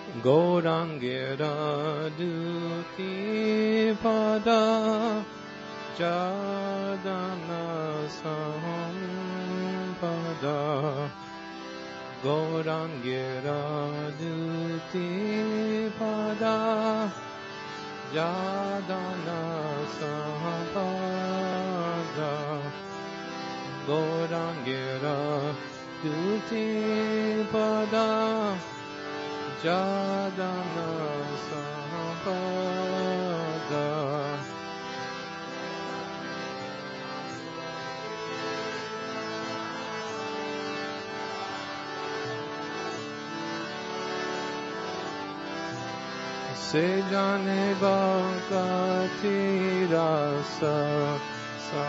Gaurangera Duti Pada Jadana Sampada Gaurangera Duti Pada Jadana Sampada Gaurangera Duti Pada Jadana Sampada Se jane bhakti rasa sa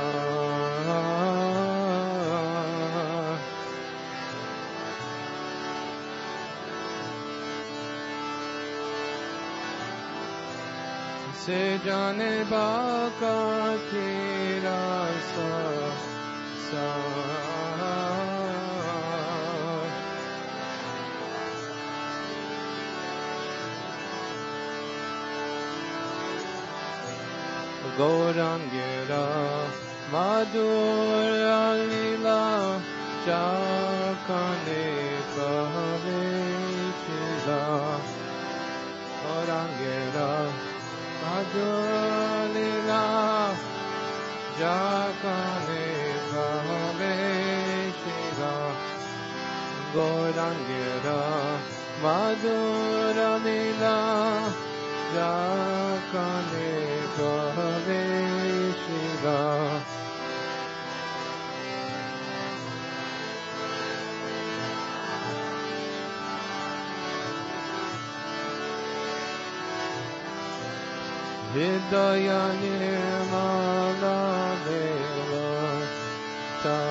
Se jane bhakti rasa sa Gaurangera Madhura Lila Chakane Pavechila Gaurangera Madhura Lila Chakane Pavechila Gaurangera Madhura Lila Jakane Paveshila Hidaya Nirmala Deva Ta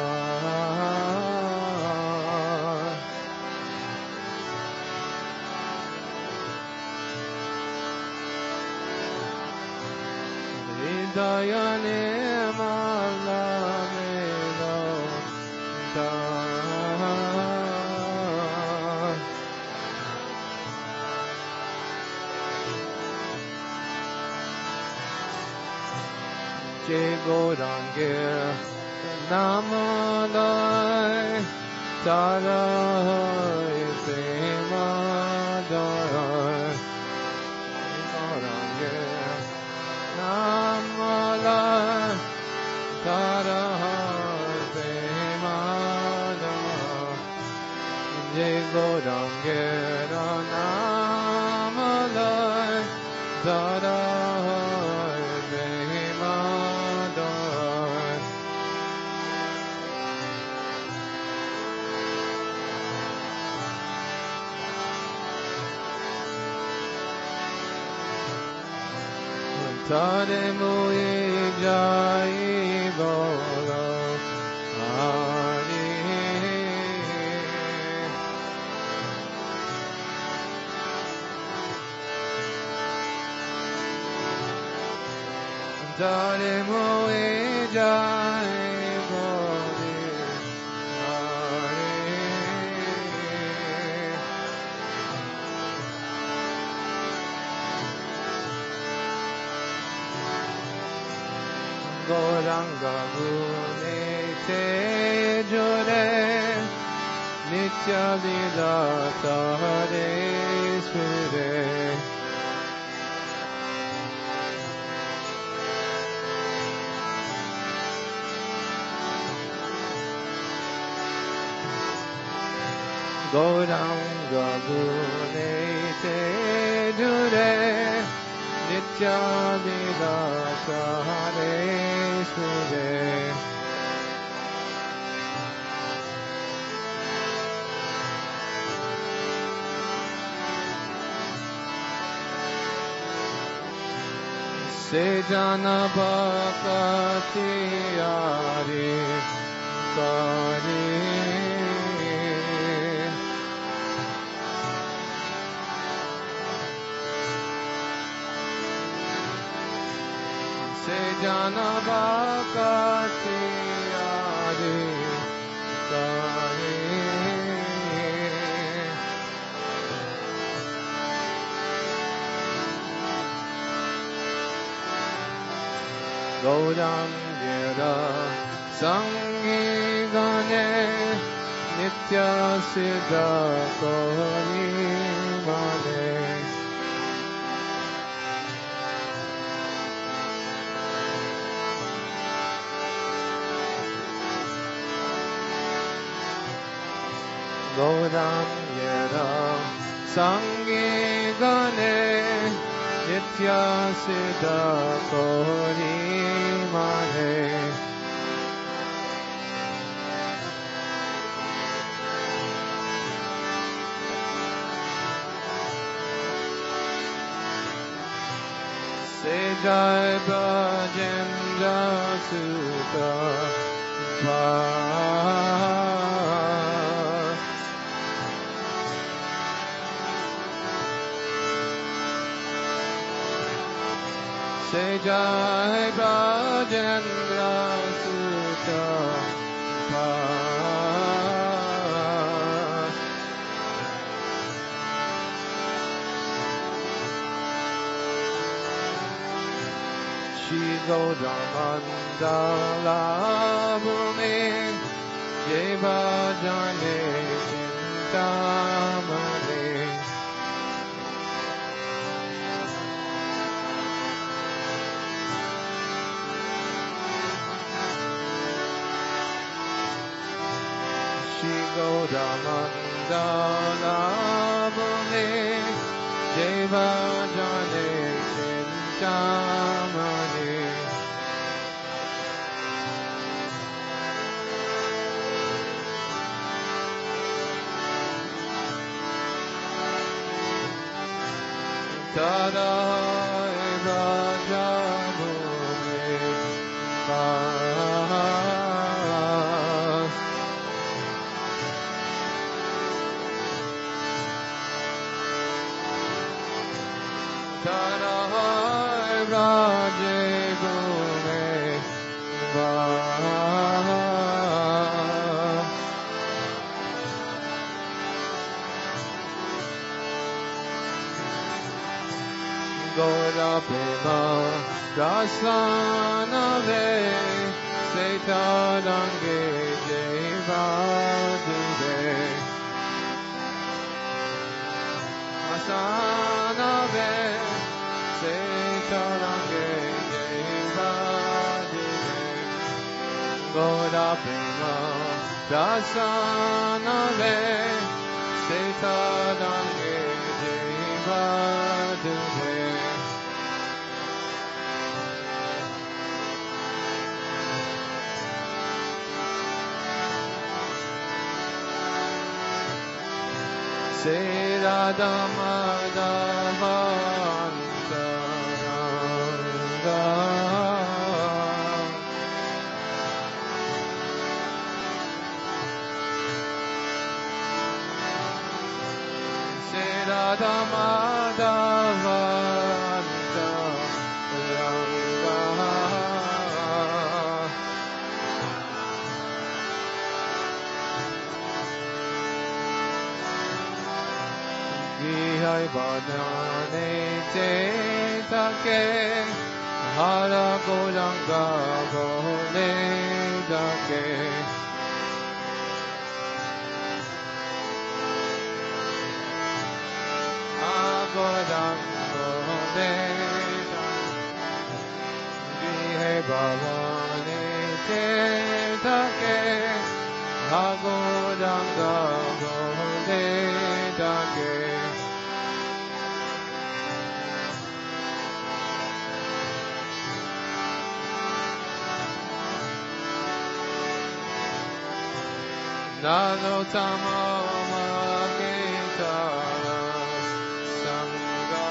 Hidayane Malamelo Da Je Gaurangera Namadai Tarai Premadai Gaurangera Namalai Tarai Premadai Je Gaurangera Namalai Tarai Premadai Tare Mui Jai Bolo Hari Tare Mui Jai Bolo Hari Gauranga Gune Te Jore Nitya Vidata Hare Sure Gauranga Gune Te Jure Nitya Vidata Hare Sure Se jana bhakti ari kare Se jana bhakti ari kare Gaurangera Sangigane Nitya Siddha Kori Mane Gaurangera Sangigane Nitya Siddha Kori Mane Se Jai Brajendra Sutta Se Jai Brajendra Sutta Shri Gaudamandala Bhumi Deva Jane Chintamani Shri Gaudamandala Bhumi Deva Jane Chintamani Tada Raja Bhumi Tada Raja Bhumi Gaura Prema Dasanave Setarange Jevadure Asanave Setarange Jevadure Gaura Prema Dasanave Setarange Jevadure Se Radha Madhava Antaranga Se Radha Madhava Antaranga Vihai Badane Te Take Hara Gauranga Bole Dake Gauranga Bole Vihai Badane Te Take Hara Gauranga Bole Dake Narottama Kirtana Sangha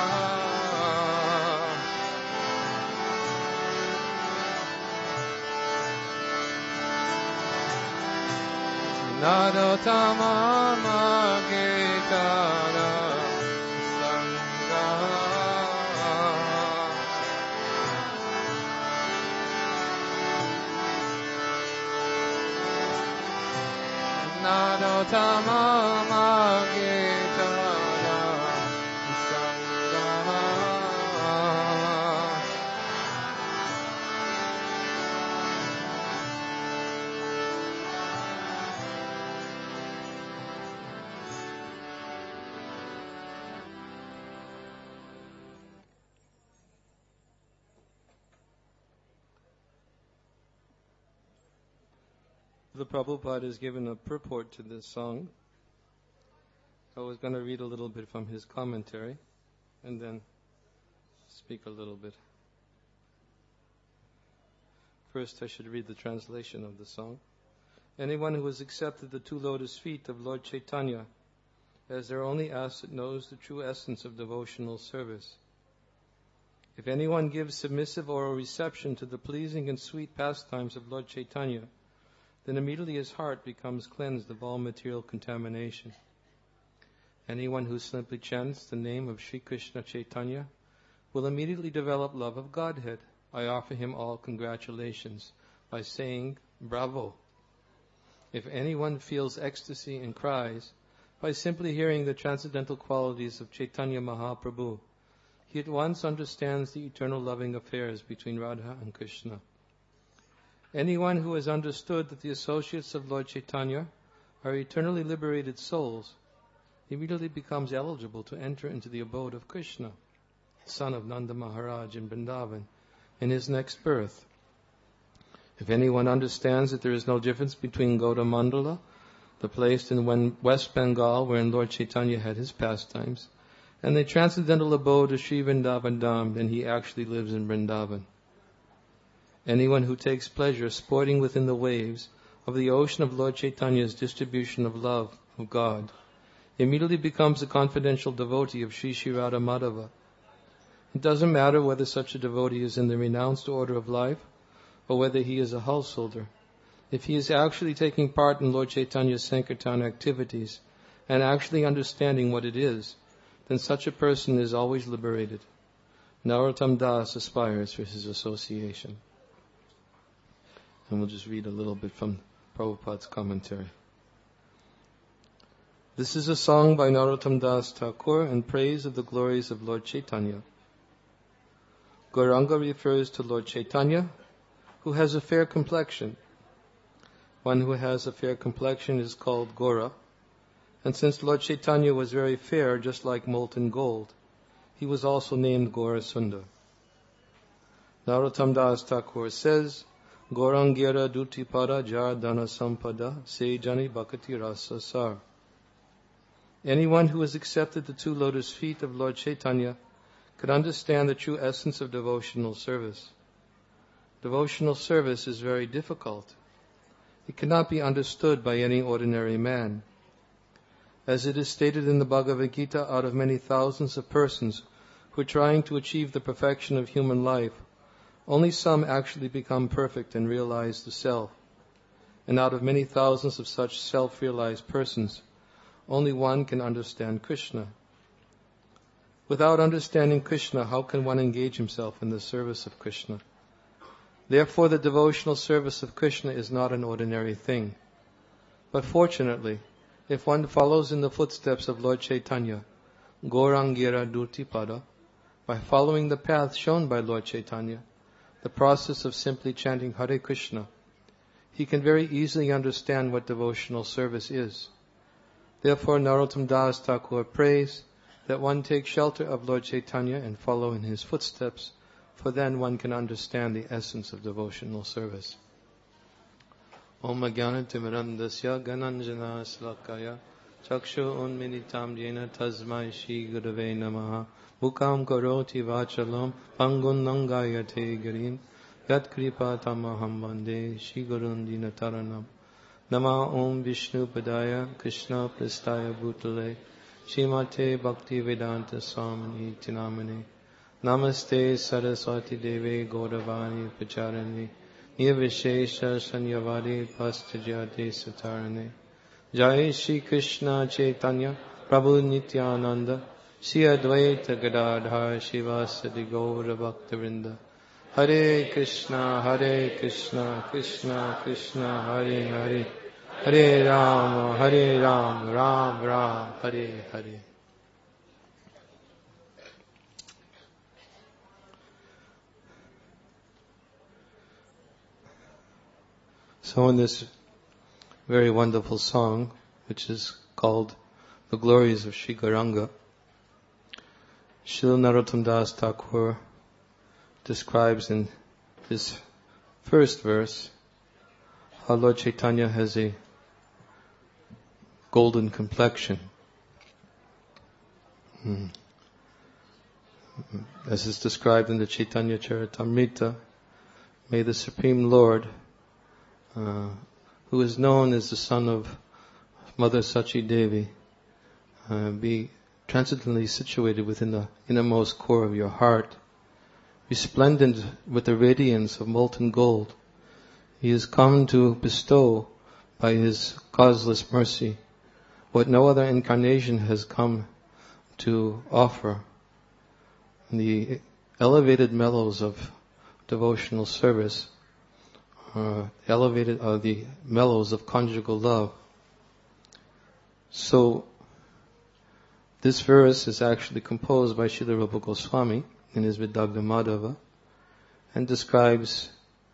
Narottama Kirtana Sangha Narottama Kirtana Sangha The Prabhupada has given a purport to this song. I was going to read a little bit from his commentary and then speak a little bit. First, I should read the translation of the song. Anyone who has accepted the 2 lotus feet of Lord Chaitanya as their only asset knows the true essence of devotional service. If anyone gives submissive oral reception to the pleasing and sweet pastimes of Lord Chaitanya, then immediately his heart becomes cleansed of all material contamination. Anyone who simply chants the name of Sri Krishna Chaitanya will immediately develop love of Godhead. I offer him all congratulations by saying, Bravo! If anyone feels ecstasy and cries, by simply hearing the transcendental qualities of Chaitanya Mahaprabhu, he at once understands the eternal loving affairs between Radha and Krishna. Anyone who has understood that the associates of Lord Chaitanya are eternally liberated souls immediately becomes eligible to enter into the abode of Krishna, son of Nanda Maharaj in Vrindavan, in his next birth. If anyone understands that there is no difference between Gaudamandala, the place in West Bengal wherein Lord Chaitanya had his pastimes, and the transcendental abode of Sri Vrindavan Dham, then he actually lives in Vrindavan. Anyone who takes pleasure sporting within the waves of the ocean of Lord Chaitanya's distribution of love of God immediately becomes a confidential devotee of Sri Sri Radha Madhava. It doesn't matter whether such a devotee is in the renounced order of life or whether he is a householder. If he is actually taking part in Lord Chaitanya's Sankirtan activities and actually understanding what it is, then such a person is always liberated. Narottam Das aspires for his association. And we'll just read a little bit from Prabhupada's commentary. This is a song by Narottam Das Thakur in praise of the glories of Lord Chaitanya. Gauranga refers to Lord Chaitanya, who has a fair complexion. One who has a fair complexion is called Gaura, and since Lord Chaitanya was very fair, just like molten gold, he was also named Gaura Sundar. Narottam Das Thakur says, Gaurangira Dutipada Jar Dana Sampada Se Jani Bhakati Rasa Sar. Anyone who has accepted the 2 lotus feet of Lord Chaitanya could understand the true essence of devotional service. Devotional service is very difficult. It cannot be understood by any ordinary man. As it is stated in the Bhagavad Gita, out of many thousands of persons who are trying to achieve the perfection of human life, only some actually become perfect and realize the self. And out of many thousands of such self-realized persons, only one can understand Krishna. Without understanding Krishna, how can one engage himself in the service of Krishna? Therefore, the devotional service of Krishna is not an ordinary thing. But fortunately, if one follows in the footsteps of Lord Chaitanya, Gaurangira Dutipada, by following the path shown by Lord Chaitanya, the process of simply chanting Hare Krishna, he can very easily understand what devotional service is. Therefore, Narottam Das Thakur prays that one take shelter of Lord Chaitanya and follow in his footsteps, for then one can understand the essence of devotional service. Om Ajnanatimmirandasya Gananjana Slakaya Chakshu Unmilitam Jena Tasmai Shri Gurave Namaha Mukam Karoti Vachalam Pangun Nangayate Girin Yat Kripa Tamaham Vande Shri Gurun Dinataranam Nama Om Vishnu Padaya Krishna Prastaya Bhutale Shrimate Bhakti Vedanta Swamini Tinamane Namaste Saraswati Deve Gauravani Pacharani Nirvishesha Sanyavadi Pastajate Satarane Jai Shri Krishna Chaitanya Prabhu Nityananda Shri Advaita Gadadhar Shivasadi Gaura Bhaktivinoda Hare Krishna Krishna Krishna Hare Hare Hare Rama Ram Ram Hare Hare. So in this very wonderful song, which is called The Glories of Sri Gauranga, Srila Narottam Das Thakur describes in his first verse how Lord Chaitanya has a golden complexion. As is described in the Chaitanya Charitamrita, may the Supreme Lord, who is known as the son of Mother Sachi Devi, be transcendently situated within the innermost core of your heart, resplendent with the radiance of molten gold. He has come to bestow by His causeless mercy what no other incarnation has come to offer. The elevated mellows of devotional service are the mellows of conjugal love. So, this verse is actually composed by Srila Rupa Goswami in his Vidagdha Madhava and describes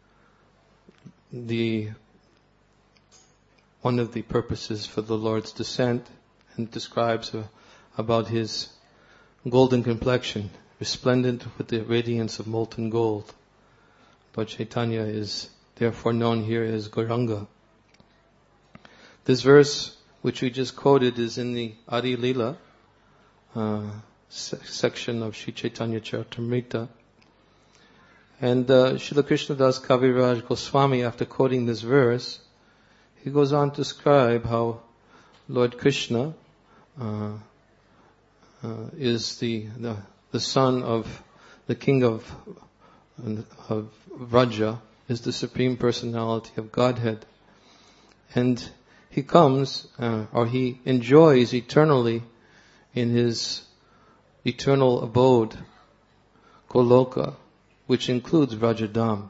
one of the purposes for the Lord's descent, and describes about His golden complexion, resplendent with the radiance of molten gold. Lord Chaitanya is therefore known here as Gauranga. This verse, which we just quoted, is in the Adi Lila section of Sri Chaitanya Charitamrita. And Srila Krishnadas Kaviraj Goswami, after quoting this verse, he goes on to describe how Lord Krishna is the son of the king of Vraja, is the Supreme Personality of Godhead. And he comes, or he enjoys eternally in his eternal abode, Goloka, which includes Vrajadam.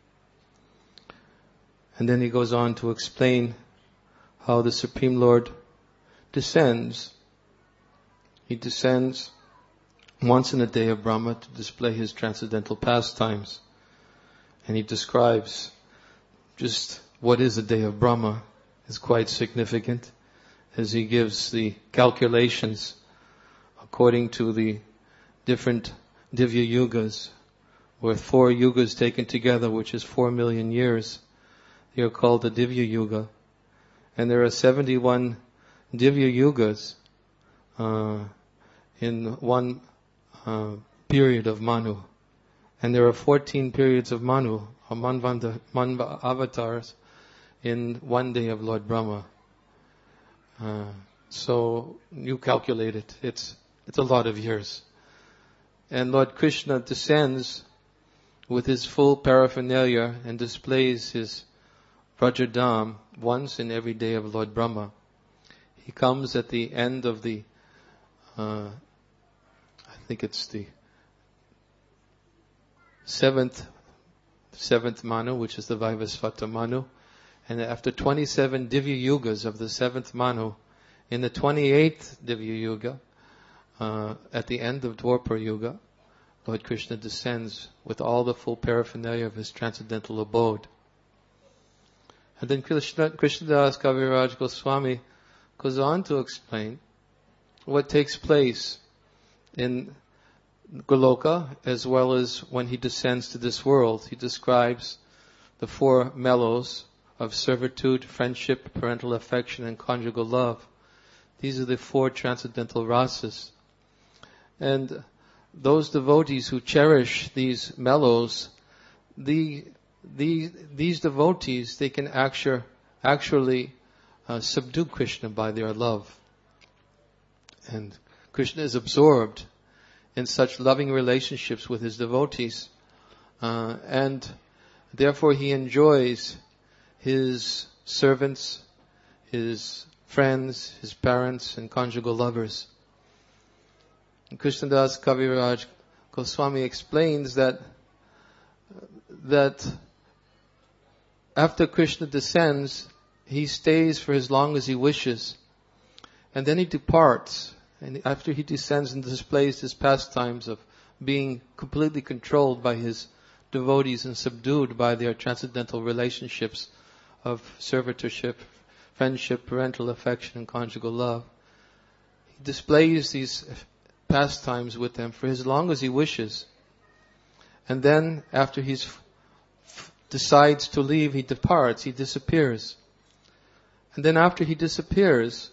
And then he goes on to explain how the Supreme Lord descends. He descends once in a day of Brahma to display His transcendental pastimes. And he describes just what is a day of Brahma is quite significant, as he gives the calculations according to the different Divya Yugas, where 4 yugas taken together, which is 4 million years, they are called the Divya Yuga. And there are 71 Divya Yugas in one period of Manu. And there are 14 periods of Manu, or Manva avatars, in one day of Lord Brahma. So you calculate it. It's a lot of years. And Lord Krishna descends with his full paraphernalia and displays his Vrajadam once in every day of Lord Brahma. He comes at the end of the, I think it's the seventh Manu, which is the Vaivasvata Manu. And after 27 Divya Yugas of the 7th Manu, in the 28th Divya Yuga, at the end of Dwapara Yuga, Lord Krishna descends with all the full paraphernalia of his transcendental abode. And then Krishnadas Kaviraj Goswami goes on to explain what takes place in Goloka as well as when he descends to this world. He describes the 4 mellows of servitude, friendship, parental affection, and conjugal love. These are the 4 transcendental rasas. And those devotees who cherish these mellows, these devotees, they can actually subdue Krishna by their love. And Krishna is absorbed in such loving relationships with his devotees. And therefore he enjoys his servants, his friends, his parents, and conjugal lovers. And Krishnadas Kaviraj Goswami explains that after Krishna descends, he stays for as long as he wishes. And then he departs. And after he descends and displays his pastimes of being completely controlled by his devotees and subdued by their transcendental relationships of servitorship, friendship, parental affection, and conjugal love, he displays these pastimes with them for as long as he wishes. And then, after he's decides to leave, he departs, he disappears. And then after he disappears,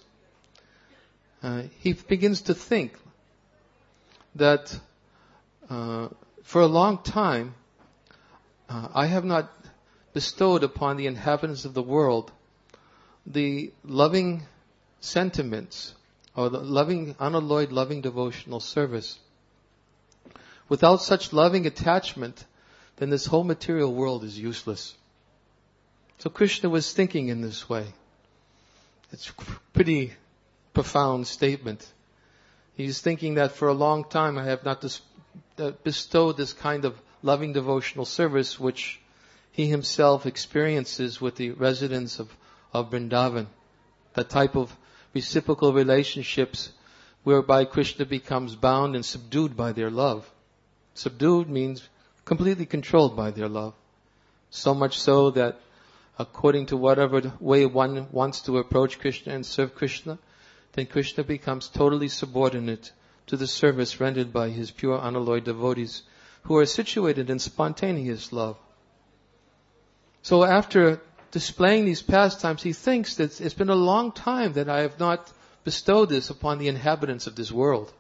he begins to think that for a long time, I have not bestowed upon the inhabitants of the world the loving sentiments or the loving, unalloyed loving devotional service. Without such loving attachment, then this whole material world is useless. So Krishna was thinking in this way. It's a pretty profound statement. He's thinking that for a long time I have not bestowed this kind of loving devotional service which he himself experiences with the residents of Vrindavan. That type of reciprocal relationships whereby Krishna becomes bound and subdued by their love. Subdued means completely controlled by their love. So much so that according to whatever way one wants to approach Krishna and serve Krishna, then Krishna becomes totally subordinate to the service rendered by his pure unalloyed devotees who are situated in spontaneous love. So after displaying these pastimes, he thinks that it's been a long time that I have not bestowed this upon the inhabitants of this world.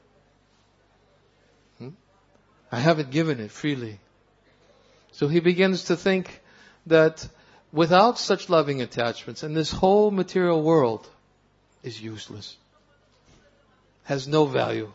I haven't given it freely. So he begins to think that without such loving attachments, and this whole material world is useless. Has no value.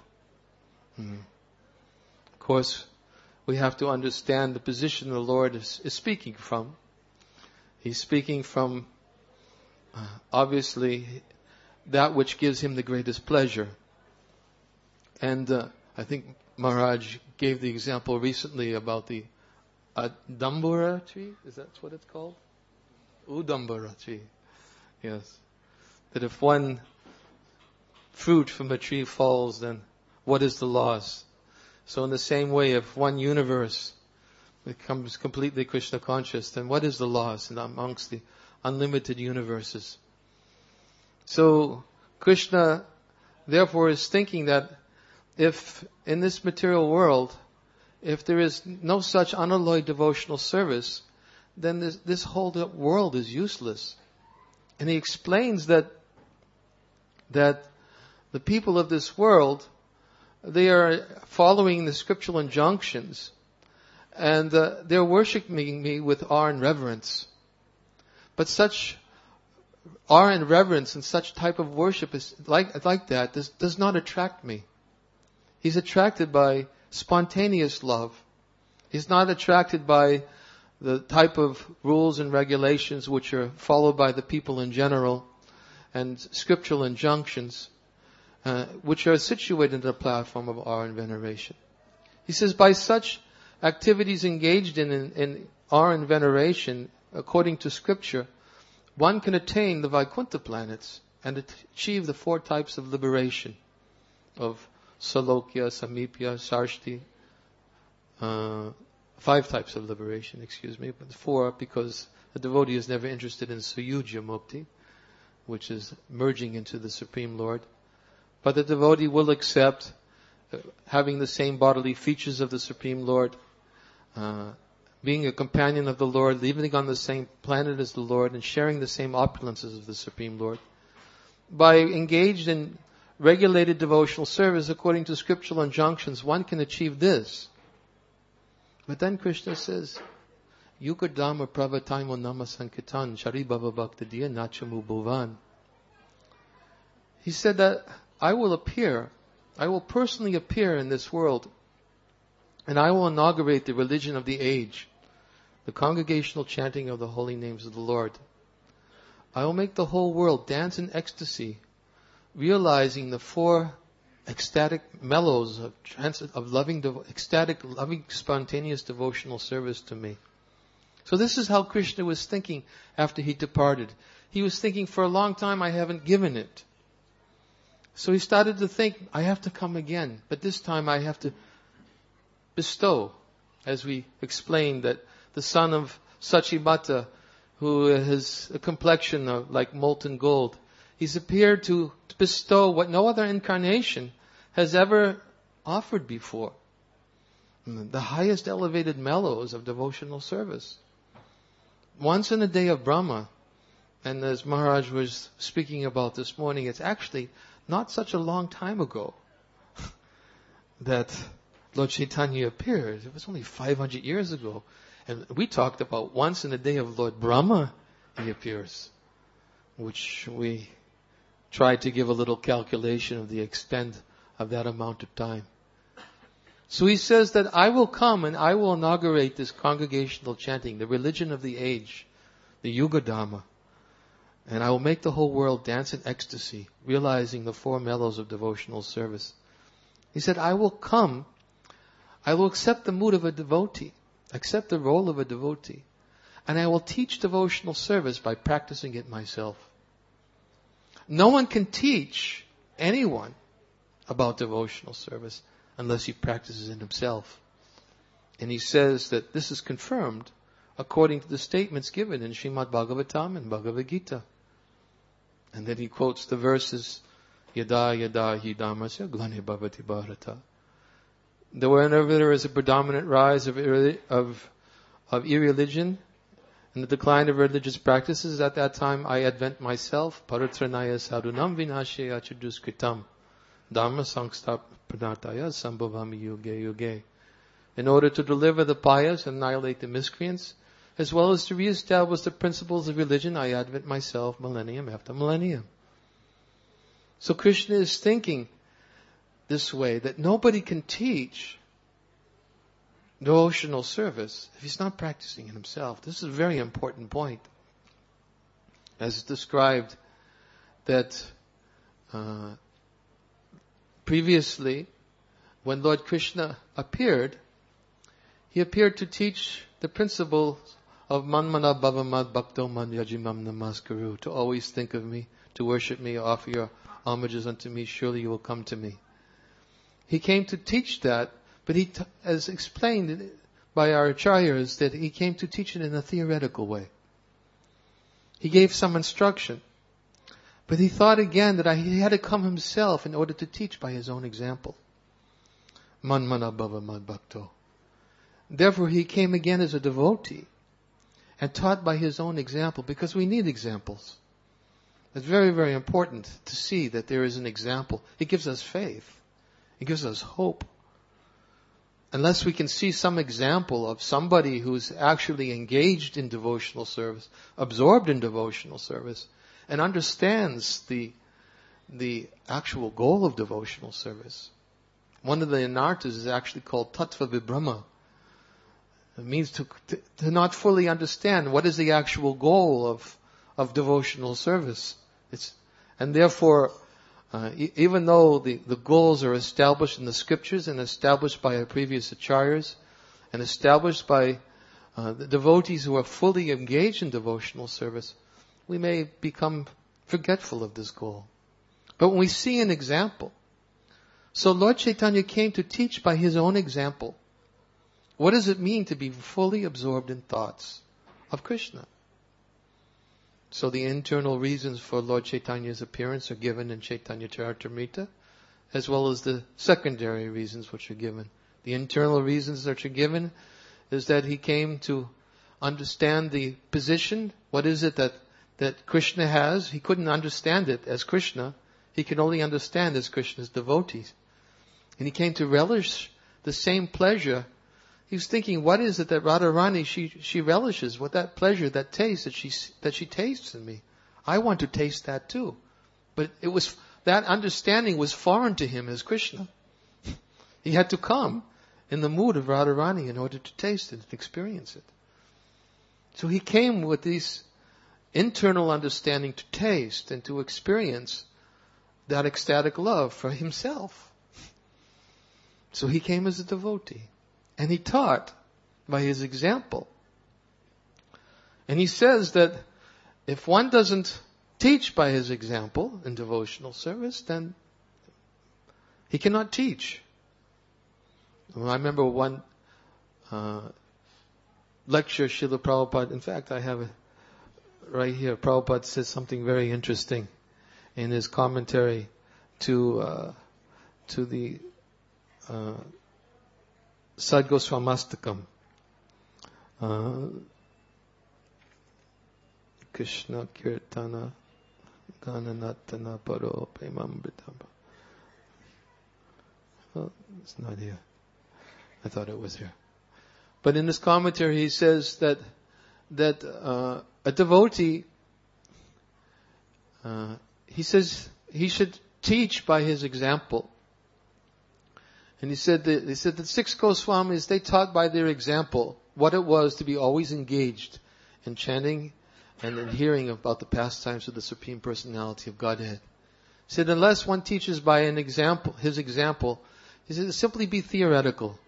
Of course, we have to understand the position the Lord is speaking from. He's speaking from, obviously, that which gives him the greatest pleasure. And I think Maharaj gave the example recently about the Udambara tree. Is that what it's called? Udambara tree. Yes. That if one fruit from a tree falls, then what is the loss? So in the same way, if one universe becomes completely Krishna conscious, then what is the loss amongst the unlimited universes? So Krishna therefore is thinking that if in this material world, if there is no such unalloyed devotional service, then this whole world is useless. And he explains that the people of this world, they are following the scriptural injunctions, and they're worshiping me with awe and reverence. But such awe and reverence and such type of worship is like that does not attract me. He's attracted by spontaneous love. He's not attracted by the type of rules and regulations which are followed by the people in general and scriptural injunctions which are situated in the platform of awe and veneration. He says by such activities engaged in awe and veneration according to scripture, one can attain the Vaikuntha planets and achieve the 4 types of liberation of Salokya, Samipya, Sarshti. 5 types of liberation, but 4 because the devotee is never interested in Suyujya Mukti, which is merging into the Supreme Lord. But the devotee will accept having the same bodily features of the Supreme Lord, being a companion of the Lord, living on the same planet as the Lord, and sharing the same opulences of the Supreme Lord. By engaged in regulated devotional service according to scriptural injunctions, one can achieve this. But then Krishna says, Yukadama Pravataimo Nama Sankitan Charibhava Bhaktadiya Nachamu Bhuvan. He said that I will personally appear in this world, and I will inaugurate the religion of the age, the congregational chanting of the holy names of the Lord. I will make the whole world dance in ecstasy, realizing the 4 ecstatic mellows of loving, ecstatic, loving, spontaneous devotional service to me. So this is how Krishna was thinking after he departed. He was thinking, for a long time I haven't given it. So he started to think, I have to come again, but this time I have to bestow, as we explained, that the son of Sachibata, who has a complexion of like molten gold, he's appeared to bestow what no other incarnation has ever offered before. The highest elevated mellows of devotional service. once in a day of Brahma, and as Maharaj was speaking about this morning, it's actually not such a long time ago that Lord Chaitanya appeared. It was only 500 years ago. And we talked about once in a day of Lord Brahma, he appears, which we tried to give a little calculation of the extent of that amount of time. So he says that I will come and I will inaugurate this congregational chanting, the religion of the age, the Yuga Dharma. And I will make the whole world dance in ecstasy, realizing the four mellows of devotional service. He said, I will come, I will accept the mood of a devotee, accept the role of a devotee, and I will teach devotional service by practicing it myself. No one can teach anyone about devotional service unless he practices it himself. And he says that this is confirmed according to the statements given in Srimad Bhagavatam and Bhagavad Gita. And then he quotes the verses, Yada yada hi dhammasya glani bhavati bharata. That whenever there is a predominant rise of irreligion and the decline of religious practices, at that time I advent myself, paratranaya sadhunam vinashya achuduskritam, dhamma sangstap pranataya sambhavami yuge yuge. In order to deliver the pious and annihilate the miscreants, as well as to reestablish the principles of religion, I advent myself millennium after millennium. So Krishna is thinking this way, that nobody can teach devotional service if he's not practicing it himself. This is a very important point. As described that previously, when Lord Krishna appeared, he appeared to teach the principle of manmana bhavamad bhakto man yajimam namaskaru, to always think of me, to worship me, offer your homages unto me, surely you will come to me. He came to teach that, but he, as explained by our acharyas, that he came to teach it in a theoretical way. He gave some instruction, but he thought again that he had to come himself in order to teach by his own example. Manmana bhavamad bhakto. Therefore he came again as a devotee and taught by his own example, because we need examples. It's very, very important to see that there is an example. It gives us faith. It gives us hope. Unless we can see some example of somebody who's actually engaged in devotional service, absorbed in devotional service, and understands the actual goal of devotional service. One of the anarthas is actually called tattva vibhrama. It means to not fully understand what is the actual goal of devotional service. And therefore, even though the goals are established in the scriptures and established by our previous acharyas and established by the devotees who are fully engaged in devotional service, we may become forgetful of this goal. But when we see an example, so Lord Chaitanya came to teach by his own example. What does it mean to be fully absorbed in thoughts of Krishna? So the internal reasons for Lord Chaitanya's appearance are given in Chaitanya Charitamrita, as well as the secondary reasons which are given. The internal reasons that are given is that he came to understand the position. What is it that Krishna has? He couldn't understand it as Krishna. He could only understand as Krishna's devotees. And he came to relish the same pleasure. He was thinking, what is it that Radharani, she relishes? What that pleasure, that taste that she tastes in me. I want to taste that too. But that understanding was foreign to him as Krishna. He had to come in the mood of Radharani in order to taste it and experience it. So he came with this internal understanding to taste and to experience that ecstatic love for himself. So he came as a devotee. And he taught by his example. And he says that if one doesn't teach by his example in devotional service, then he cannot teach. Well, I remember one lecture Srila Prabhupada, in fact I have it right here, Prabhupada says something very interesting in his commentary to the Sadgoswamastakam. Krishna Kirtana Gananatana Paro Premamritamba. Well, it's not here. I thought it was here. But in this commentary he says that a devotee, he says he should teach by his example. And he said that 6 Goswamis, they taught by their example what it was to be always engaged in chanting and in hearing about the pastimes of the Supreme Personality of Godhead. He said unless one teaches by an example, his example, he said it'll simply be theoretical.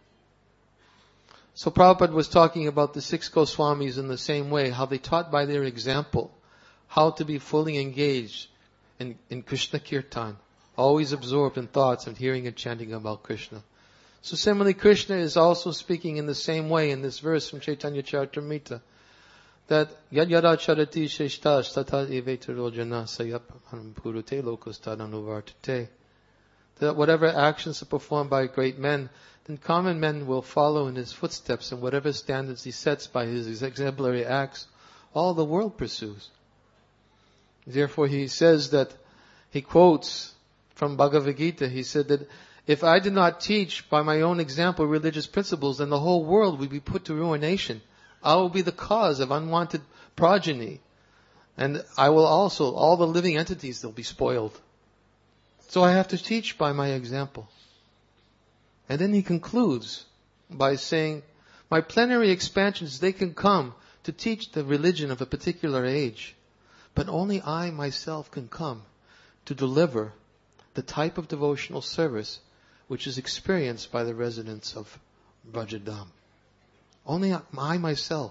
So Prabhupada was talking about the 6 Goswamis in the same way, how they taught by their example how to be fully engaged in Krishna Kirtan, always absorbed in thoughts and hearing and chanting about Krishna. So similarly, Krishna is also speaking in the same way in this verse from Chaitanya Charitamrita, that yad yada charati sheshtash tata evetaro jana sayapam purute lokostadanuvartate. That whatever actions are performed by great men, then common men will follow in his footsteps, and whatever standards he sets by his exemplary acts, all the world pursues. Therefore he says that, he quotes from Bhagavad Gita, he said that if I did not teach by my own example religious principles, then the whole world would be put to ruination. I will be the cause of unwanted progeny. And I will also, all the living entities, they'll be spoiled. So I have to teach by my example. And then he concludes by saying, my plenary expansions, they can come to teach the religion of a particular age. But only I myself can come to deliver the type of devotional service which is experienced by the residents of Brajadam. Only I myself.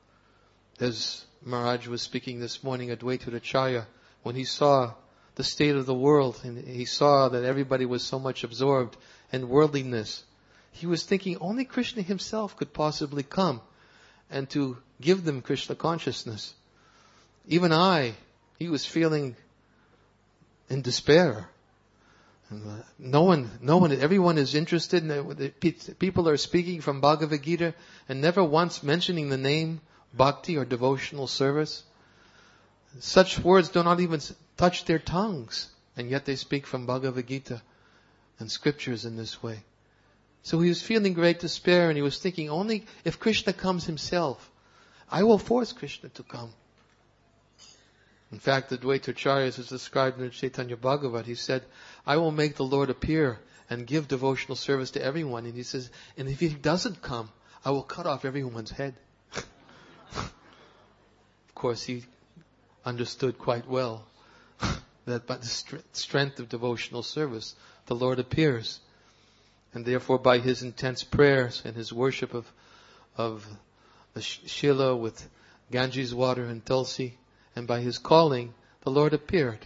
As Maharaj was speaking this morning at Advaitacharya, when he saw the state of the world and he saw that everybody was so much absorbed in worldliness, he was thinking only Krishna himself could possibly come and to give them Krishna consciousness. Even he was feeling in despair. Everyone is interested. People are speaking from Bhagavad Gita and never once mentioning the name bhakti or devotional service. Such words do not even touch their tongues, and yet they speak from Bhagavad Gita and scriptures in this way. So he was feeling great despair, and he was thinking, only if Krishna comes himself, I will force Krishna to come. In fact, the Advaitacharya is described in Chaitanya Bhagavat. He said, I will make the Lord appear and give devotional service to everyone. And he says, and if he doesn't come, I will cut off everyone's head. Of course, he understood quite well that by the strength of devotional service, the Lord appears. And therefore, by his intense prayers and his worship of the Shila with Ganges water and Tulsi, and by his calling, the Lord appeared.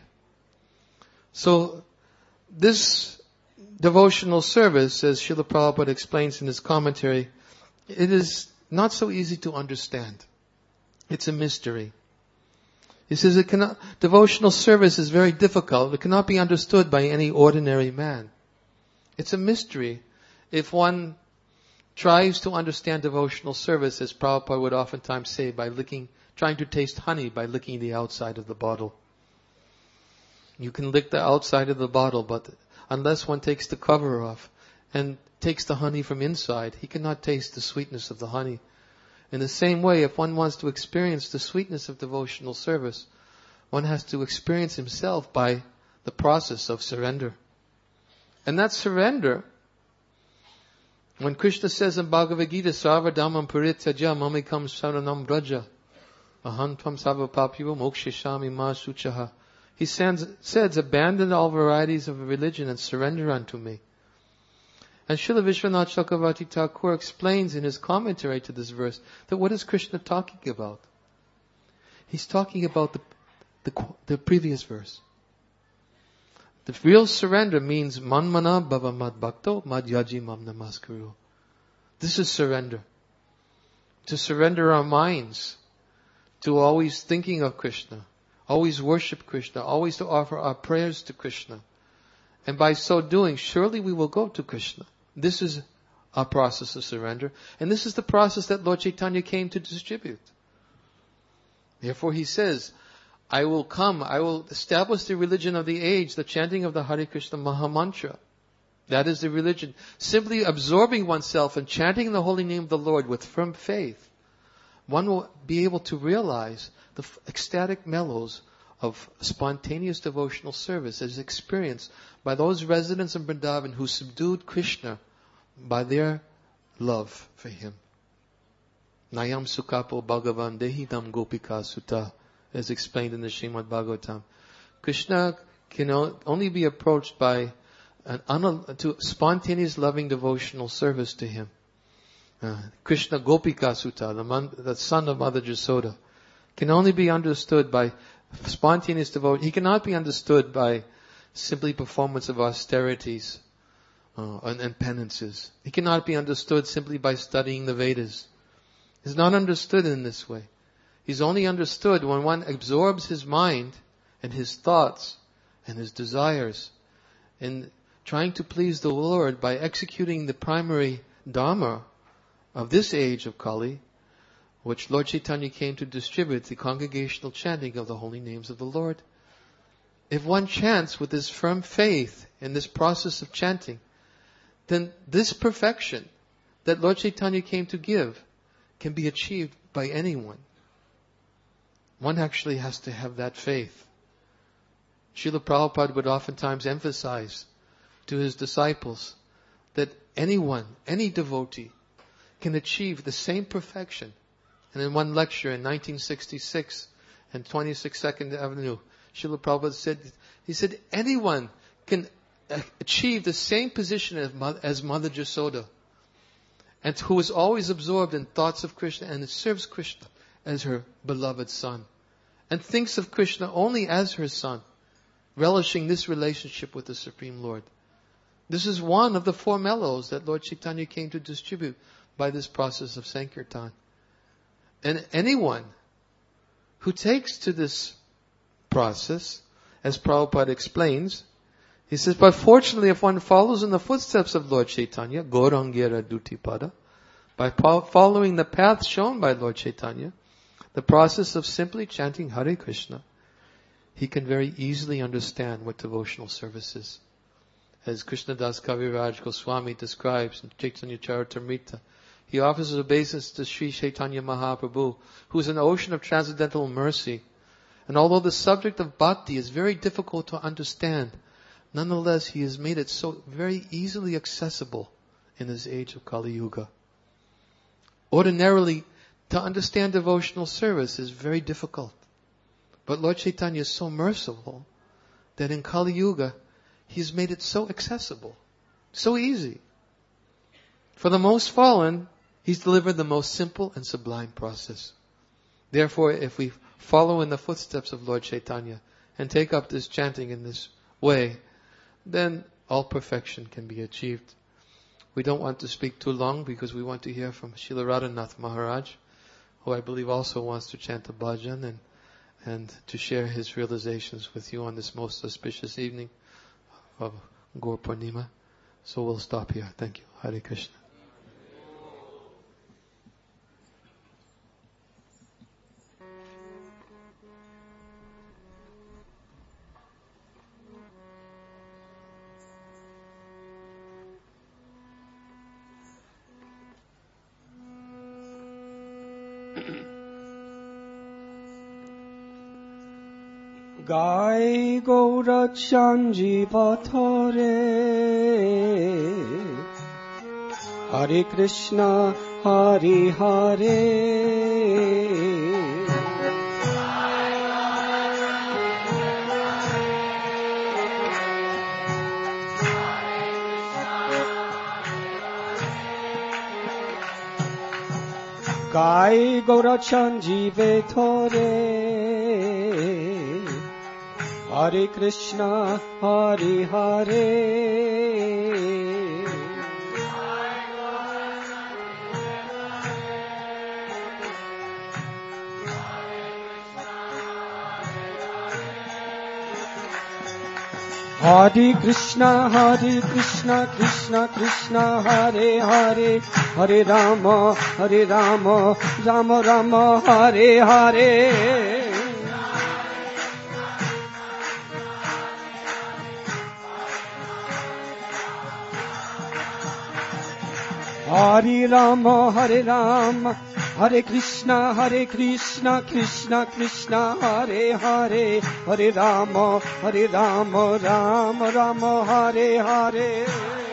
So, this devotional service, as Srila Prabhupada explains in his commentary, it is not so easy to understand. It's a mystery. He says devotional service is very difficult. It cannot be understood by any ordinary man. It's a mystery. If one tries to understand devotional service, as Prabhupada would oftentimes say, by trying to taste honey by licking the outside of the bottle. You can lick the outside of the bottle, but unless one takes the cover off and takes the honey from inside, he cannot taste the sweetness of the honey. In the same way, if one wants to experience the sweetness of devotional service, one has to experience himself by the process of surrender. And that surrender, when Krishna says in Bhagavad Gita, Sarvadhamam Parityaja Mamikam Saranam Braja, Ahantam Sarvapapyo Mokshishami Ma Suchaha. He says, abandon all varieties of religion and surrender unto me. And Srila Vishwanath Chakravarti Thakur explains in his commentary to this verse that what is Krishna talking about? He's talking about the previous verse. The real surrender means manmana bhava mad bhakto madhyaji mam namaskuru. This is surrender. To surrender our minds to always thinking of Krishna, always worship Krishna, always to offer our prayers to Krishna. And by so doing, surely we will go to Krishna. This is our process of surrender. And this is the process that Lord Chaitanya came to distribute. Therefore he says, I will establish the religion of the age, the chanting of the Hare Krishna Maha Mantra. That is the religion. Simply absorbing oneself and chanting the holy name of the Lord with firm faith, one will be able to realize the ecstatic mellows of spontaneous devotional service as experienced by those residents in Vrindavan who subdued Krishna by their love for him. Nayam Sukapo Bhagavan Dehidam Gopika Sutta, as explained in the Srimad Bhagavatam. Krishna can only be approached by to spontaneous loving devotional service to him. Krishna Gopika Sutta, the son of Mother Jasoda, can only be understood by spontaneous devotion. He cannot be understood by simply performance of austerities and penances. He cannot be understood simply by studying the Vedas. He's not understood in this way. He's only understood when one absorbs his mind and his thoughts and his desires in trying to please the Lord by executing the primary dharma of this age of Kali, which Lord Chaitanya came to distribute, the congregational chanting of the holy names of the Lord. If one chants with this firm faith in this process of chanting, then this perfection that Lord Chaitanya came to give can be achieved by anyone. One actually has to have that faith. Srila Prabhupada would oftentimes emphasize to his disciples that anyone, any devotee, can achieve the same perfection. And in one lecture in 1966 and 26 2nd Avenue, Srila Prabhupada said, anyone can achieve the same position as Mother Jasoda, and who is always absorbed in thoughts of Krishna and serves Krishna as her beloved son, and thinks of Krishna only as her son, relishing this relationship with the Supreme Lord. This is one of the four mellows that Lord Chaitanya came to distribute by this process of Sankirtan. And anyone who takes to this process, as Prabhupada explains, he says, but fortunately if one follows in the footsteps of Lord Chaitanya, Gaurangira Dutipada, by following the path shown by Lord Chaitanya, the process of simply chanting Hare Krishna, he can very easily understand what devotional service is. As Krishnadas Kaviraj Goswami describes in Chaitanya Charitamrita, he offers his obeisance to Sri Chaitanya Mahaprabhu, who is an ocean of transcendental mercy. And although the subject of bhakti is very difficult to understand, nonetheless he has made it so very easily accessible in this age of Kali Yuga. Ordinarily, to understand devotional service is very difficult. But Lord Chaitanya is so merciful that in Kali Yuga, He's made it so accessible, so easy. For the most fallen, He's delivered the most simple and sublime process. Therefore, if we follow in the footsteps of Lord Chaitanya and take up this chanting in this way, then all perfection can be achieved. We don't want to speak too long because we want to hear from Srila Radhanath Maharaj, who I believe also wants to chant a bhajan and to share his realizations with you on this most auspicious evening of Gaur Purnima. So we'll stop here. Thank you. Hare Krishna. Gai Gaura Chanji Pathore Hare Krishna Hare Hare Gai Gaura Chanji Pathore Hare Krishna, Hare Hare. Hare Krishna, Krishna Krishna, Hare Hare, Hare Rama, Rama Rama, Hare Hare. Hare Rama, Hare Krishna, Krishna Krishna, Hare Hare, Hare Rama, Rama Rama, Hare Hare.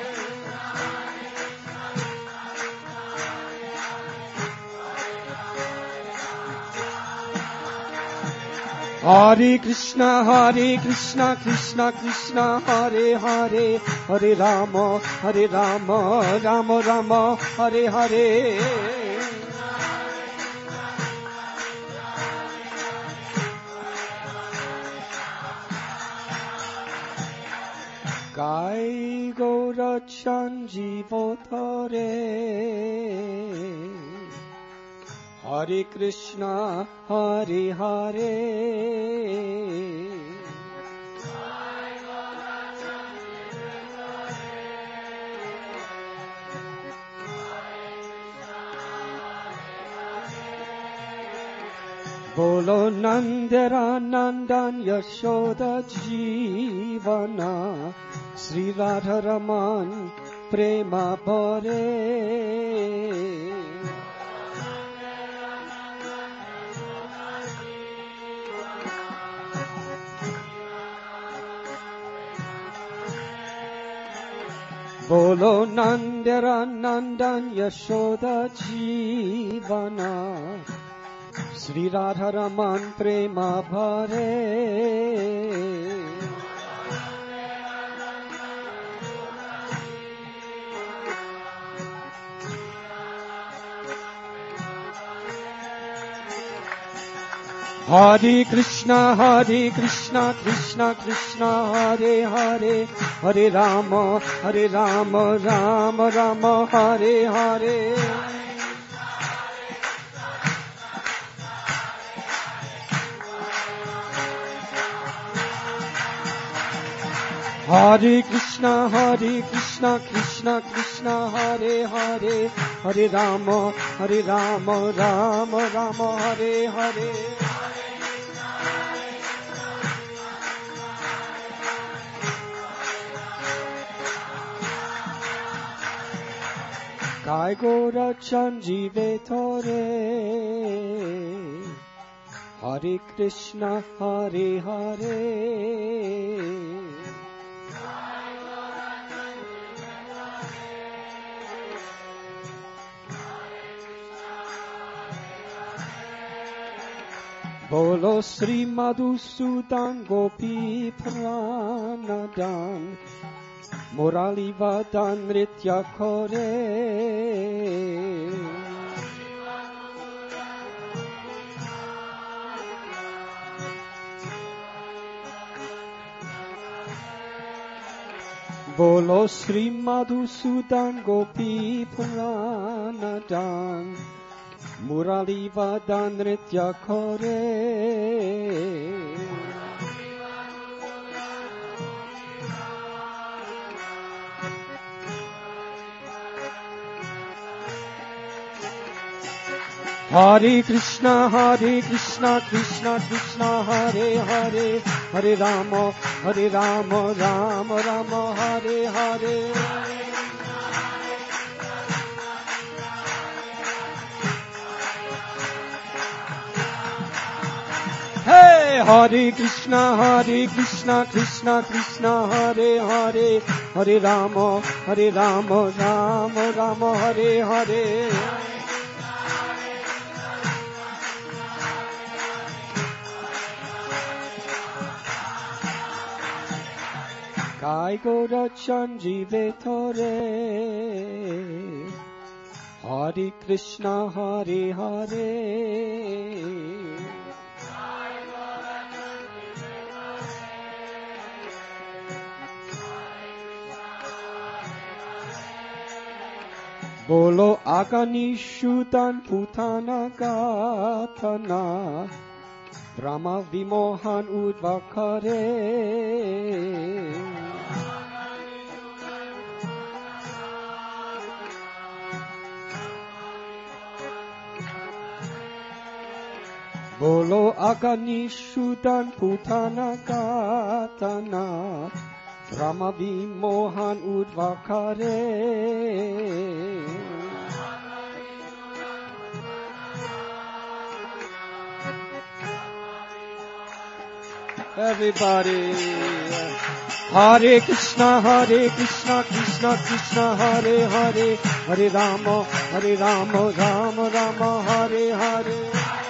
Hare Krishna, Krishna Krishna, Hare Hare, Hare Rama, Rama Rama, Hare Hare. Gai Gaura Chanjivotare, Hare Krishna, Hare Hare. Bolo Nandara Nandan Yashoda Jivana, Sri Radha Raman Prema Bhare. Bolo Nandara Nandan Yashoda Jivana, Sri Radha Raman Prema Bhare. Hare Krishna, Krishna Krishna, Hare Hare, Hare Rama, Rama Rama, Hare Hare. Hare Krishna, Krishna Krishna, Hare Hare, Hare Rama, Rama Rama, Hare Hare. Gai Gaura Chanjivetare, Hare Krishna, Hare Hare. Bolo Sri Madhusudan Gopi Pranadan, Murali Vadan Nritya Kore. Bolo Sri Madhusudan Gopi Pranadan, Murali Vadan Nritya Kore. Hare Krishna, Krishna Krishna, Hare Hare, Hare Rama, Rama Rama, Hare Hare. Hey, Hare Krishna, Krishna, Hare Hare, Hare Rama, Rama, Hare Hare. Gai Gaura Chanjivetare, Hare Krishna, Hare Hare. Bolo Aganishudan Putana Gatana, Brahma Vimohan Udvakare. Bolo Aganishudan Putana Gatana, Brahma Vimohan Udvakare. Everybody. Hare Krishna, Krishna Krishna, Hare Hare, Hare Rama, Rama Rama, Hare Hare.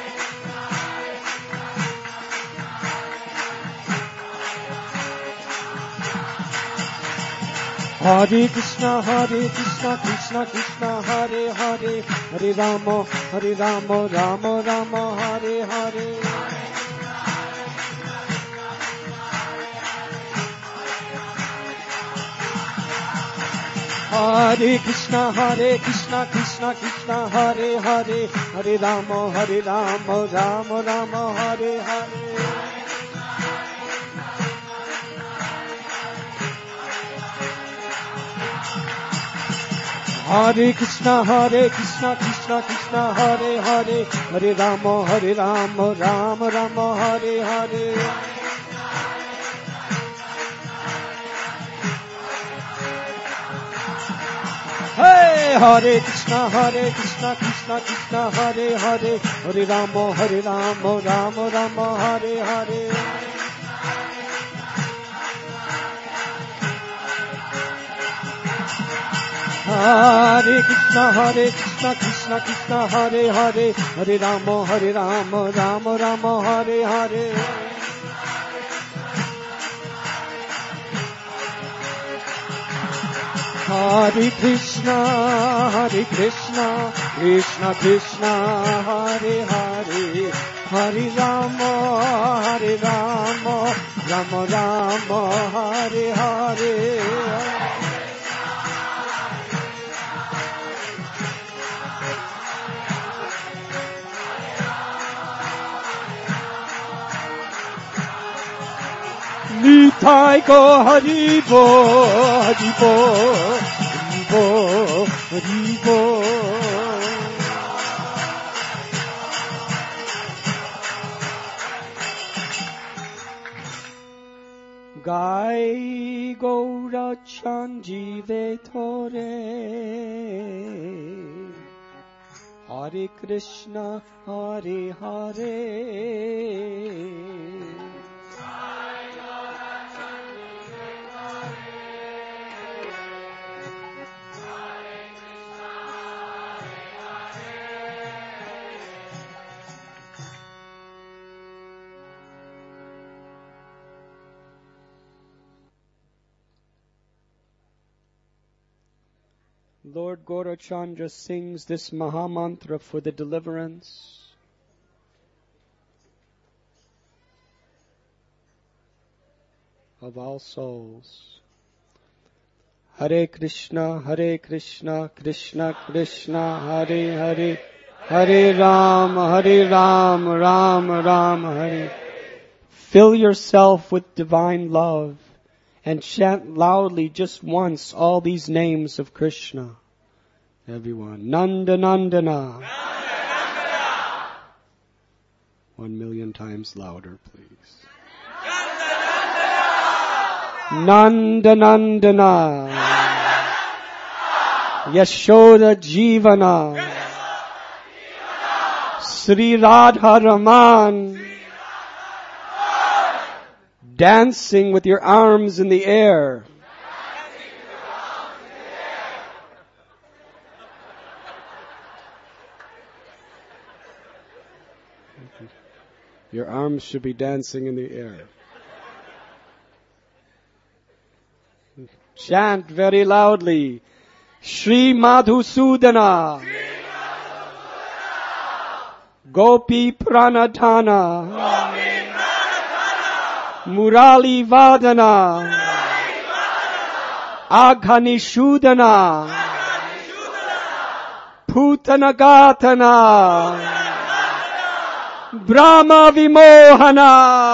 Hare Krishna, Krishna Krishna, Hare Hare, Hare Rama, Rama Rama, Hare Hare. Hare Krishna, Krishna Krishna, Hare Hare, Hare Rama, Rama Rama, Hare Hare. Hare Krishna, Krishna, Hare Hare, Hare Rama, Rama Rama, Hare Hare. Hey, Hare Krishna, Krishna, Hare Hare, Hare Rama, Rama Rama, Hare Hare. Hare Krishna, Krishna, Hare Hare, Hare Rama, Rama Rama, Hare Hare. Hare Krishna, Krishna Krishna, Hare Hare, Hare Rama, Rama Rama, Hare Hare. Nitai ko Haribo, Haribo. Gai Gaura Chanjive Tore, Hare Krishna, Hare Hare. Lord Gaurachandra sings this Mahamantra for the deliverance of all souls. Hare Krishna, Krishna Krishna, Hare Hare, Hare Ram, Ram Ram, Hare. Fill yourself with divine love and chant loudly just once all these names of Krishna. Everyone. Nanda Nandana. 1,000,000 times louder, please. Nanda Nandana. Yashoda Jivana. Sri Radha Raman. Dancing with your arms in the air. Your arms should be dancing in the air. Chant very loudly. Shri Madhusudana. Gopi Pranadhana. Murali Vadana. Aghanishudana. Putanagatana. Brahma Vimohana.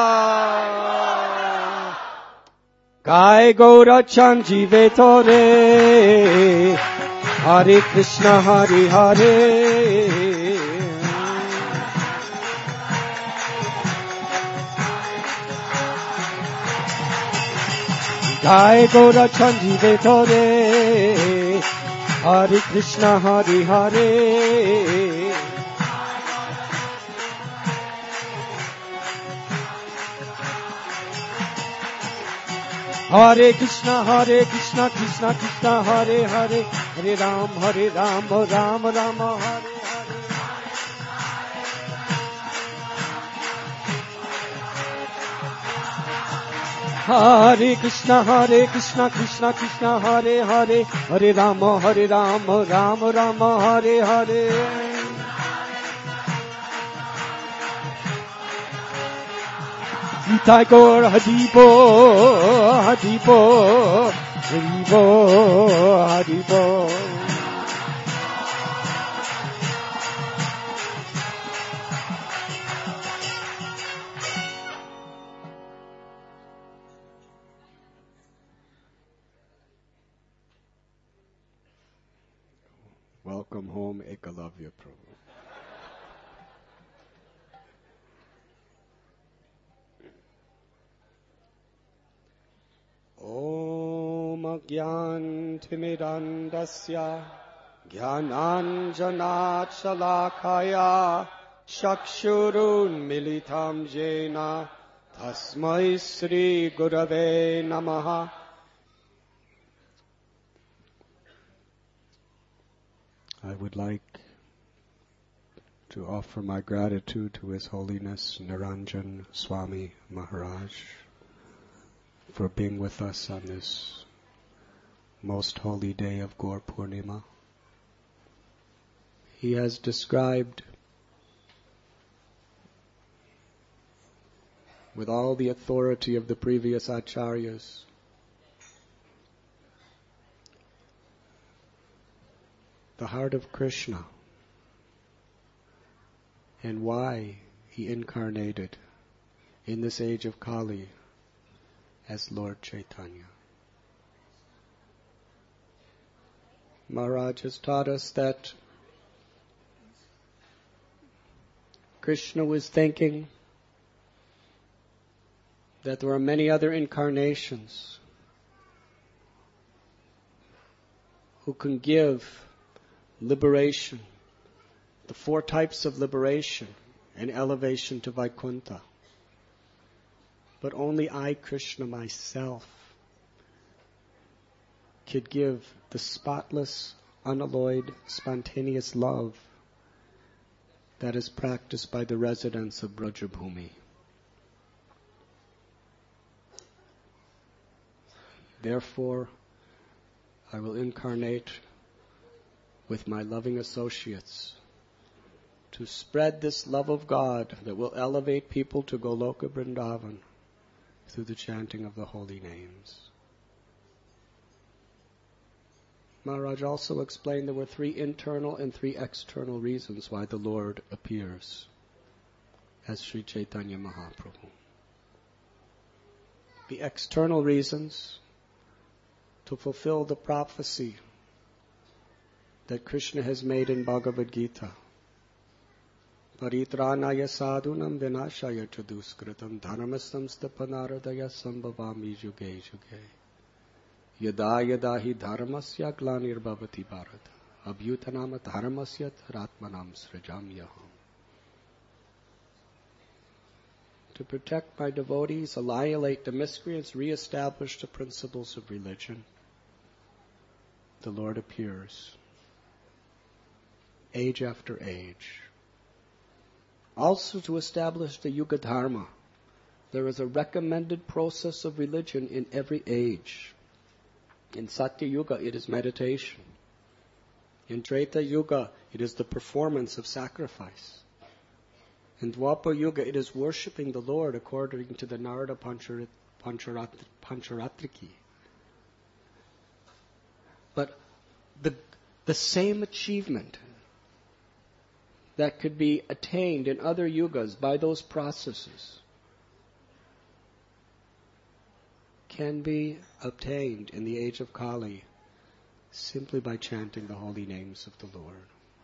Gai Gaura Chanjive Tore. Hare Krishna, Hare Hare. Gai Gaura Chanjive Tore. Hare Krishna, Hare Hare. Hare Krishna, Krishna Krishna, Hare Hare, Hare Ram, Ram Rama, Hare Hare. Hare Krishna, Krishna Krishna, Hare Hare, Hare Ram, Ram Rama, Hare Hare. Nitai Gaur Haribo, Haribo, Haribo, Haribo. Welcome home, Ekalavya Prabhu. Om Agyantimirandasya Jnananjana Shalakaya Chakshurun Militam Jena Tasmai Sri Gurave Namaha. I would like to offer my gratitude to His Holiness Niranjan Swami Maharaj for being with us on this most holy day of Gaur Purnima. He has described with all the authority of the previous acharyas the heart of Krishna and why He incarnated in this age of Kali as Lord Chaitanya. Maharaj has taught us that Krishna was thinking that there are many other incarnations who can give liberation, the 4 types of liberation and elevation to Vaikuntha. But only I, Krishna, myself, could give the spotless, unalloyed, spontaneous love that is practiced by the residents of Brajabhumi. Therefore, I will incarnate with my loving associates to spread this love of God that will elevate people to Goloka Vrindavan through the chanting of the holy names. Maharaj also explained there were 3 internal and 3 external reasons why the Lord appears as Sri Chaitanya Mahaprabhu. The external reasons to fulfill the prophecy that Krishna has made in Bhagavad Gita. Paritranaya sadhunam vinashaya chaduskritam dharmastam stapanaradaya sambhavami juge juge. Yada yada hi dharmasya glanir-bhavati bharata. Abhyutanam dharmasya ratmanam srijamyaham. To protect my devotees, annihilate the miscreants, re-establish the principles of religion, the Lord appears, age after age. Also to establish the Yuga Dharma. There is a recommended process of religion in every age. In Satya Yuga, it is meditation. In Treta Yuga, it is the performance of sacrifice. In Dwapara Yuga, it is worshipping the Lord according to the Narada Pancharatriki. But the same achievement that could be attained in other yugas by those processes can be obtained in the age of Kali simply by chanting the holy names of the Lord.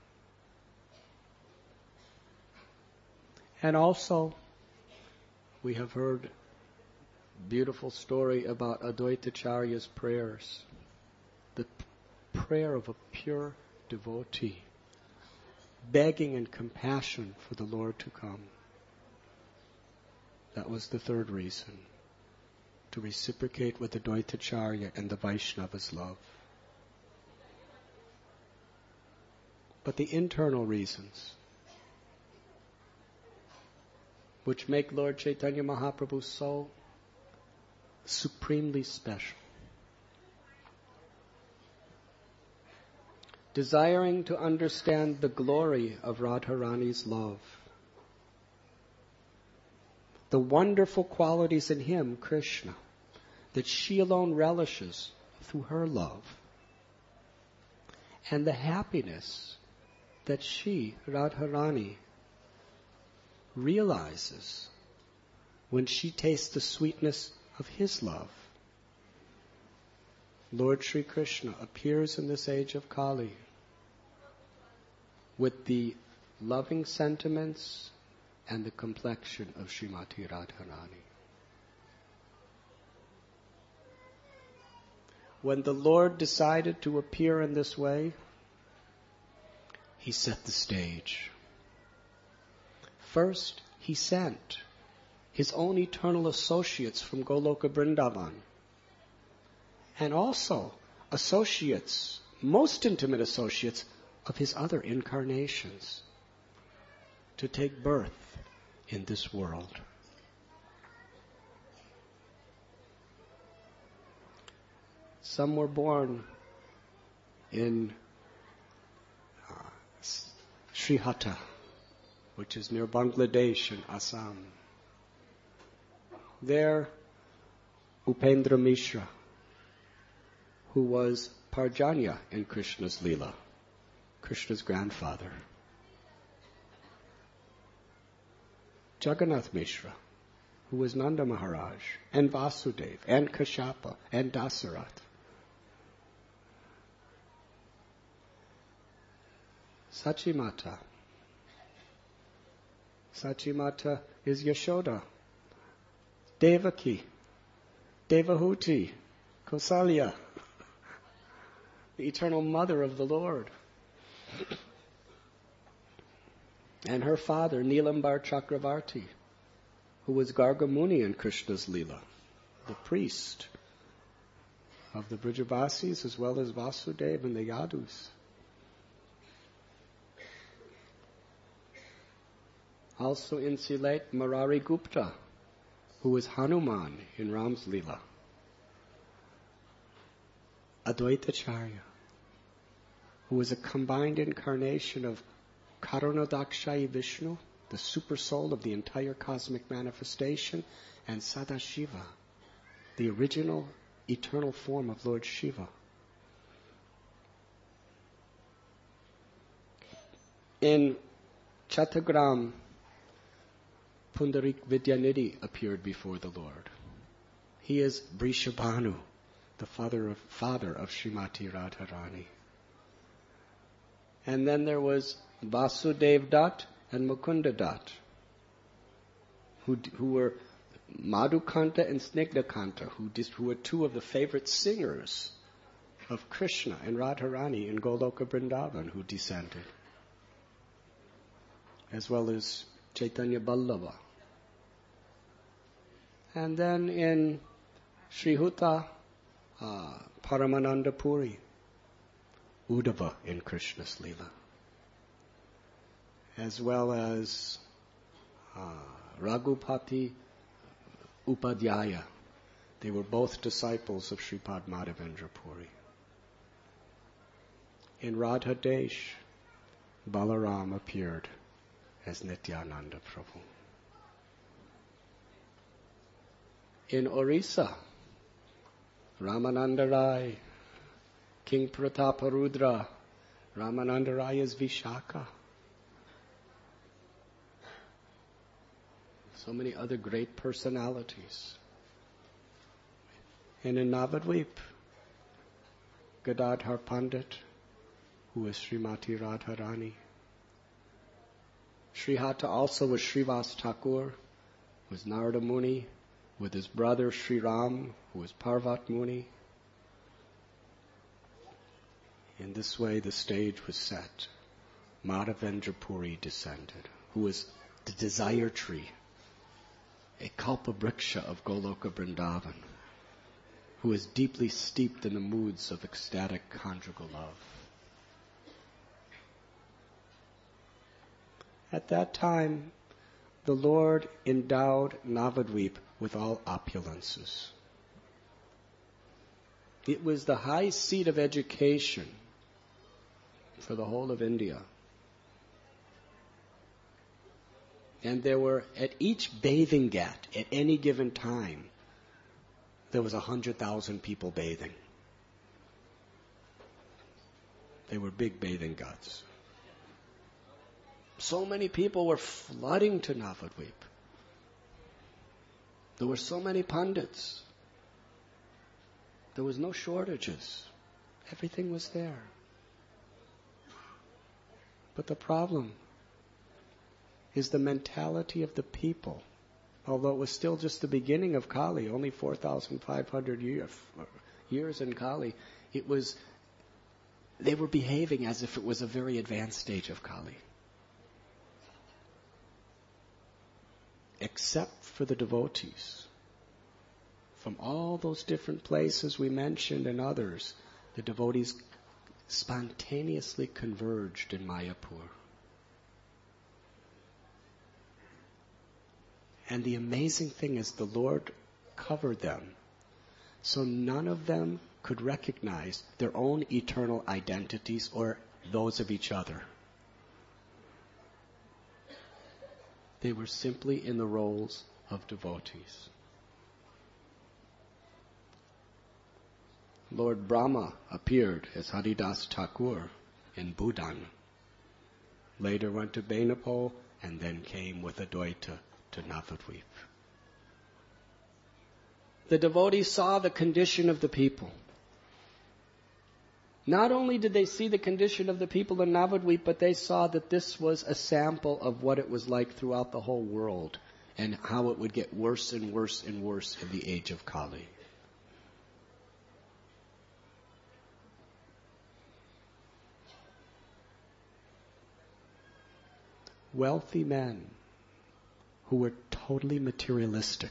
And also, we have heard a beautiful story about Advaitacharya's prayers, the prayer of a pure devotee, begging in compassion for the Lord to come. That was the 3rd reason, to reciprocate with the Advaitacharya and the Vaishnava's love. But the internal reasons which make Lord Chaitanya Mahaprabhu so supremely special. Desiring to understand the glory of Radharani's love, the wonderful qualities in him, Krishna, that she alone relishes through her love, and the happiness that she, Radharani, realizes when she tastes the sweetness of his love. Lord Sri Krishna appears in this age of Kali with the loving sentiments and the complexion of Srimati Radharani. When the Lord decided to appear in this way, he set the stage. First, he sent his own eternal associates from Goloka Vrindavan, and also associates, most intimate associates of his other incarnations, to take birth in this world. Some were born in Srihata, which is near Bangladesh in Assam. There, Upendra Mishra, who was Parjanya in Krishna's Leela, Krishna's grandfather. Jagannath Mishra, who was Nanda Maharaj, and Vasudeva, and Kashyapa, and Dasarath. Sachimata. Sachimata is Yashoda, Devaki, Devahuti, Kausalya, the eternal mother of the Lord. And her father, Nilambar Chakravarti, who was Gargamuni in Krishna's Leela, the priest of the Brajavasis as well as Vasudeva and the Yadus. Also in Silet, Marari Gupta, who was Hanuman in Ram's Leela. Advaitacharya, who was a combined incarnation of Karanadakshayi Vishnu, the super soul of the entire cosmic manifestation, and Sadashiva, the original eternal form of Lord Shiva. In Chattagram, Pundarik Vidyanidhi appeared before the Lord. He is Vrishabhanu, the father of Srimati Radharani. And then there was Vasudev Dutt and Mukunda Dutt, who were Madhukanta and Snigdhakanta, who were two of the favorite singers of Krishna and Radharani in Goloka Vrindavan, who descended, as well as Chaitanya Ballava. And then in Srihuta, Paramananda Puri, Uddhava in Krishna's Leela, as well as Raghupati Upadhyaya. They were both disciples of Sripad Madhavendra Puri. In Radha Desh, Balaram appeared as Nityananda Prabhu. In Orissa, Ramananda Rai, King Prataparudra, Ramananda Rai is Vishaka. So many other great personalities. And in Navadvip, Gadadhar Pandit, who is Srimati Radharani. Srihata also was Srivas Thakur, was Narada Muni, with his brother Sri Ram, who was Parvat Muni. In this way the stage was set. Madhavendra Puri descended, who was the desire tree, a kalpa vriksha of Goloka Vrindavan, who is deeply steeped in the moods of ecstatic conjugal love. At that time, the Lord endowed Navadvip with all opulences. It was the high seat of education for the whole of India. And there were, at each bathing ghat, at any given time, there was 100,000 people bathing. They were big bathing ghats. So many people were flooding to Navadvip. There were so many pundits. There was no shortages. Everything was there. But the problem is the mentality of the people. Although it was still just the beginning of Kali, only 4,500 years in Kali, they were behaving as if it was a very advanced stage of Kali. Except for the devotees. From all those different places we mentioned and others, the devotees spontaneously converged in Mayapur. And the amazing thing is the Lord covered them, so none of them could recognize their own eternal identities or those of each other. They were simply in the roles of devotees. Lord Brahma appeared as Haridas Thakur in Bhutan. Later went to Benapole and then came with Advaita to Navadvip. The devotees saw the condition of the people. Not only did they see the condition of the people in Navadvip, but they saw that this was a sample of what it was like throughout the whole world and how it would get worse and worse and worse in the age of Kali. Wealthy men who were totally materialistic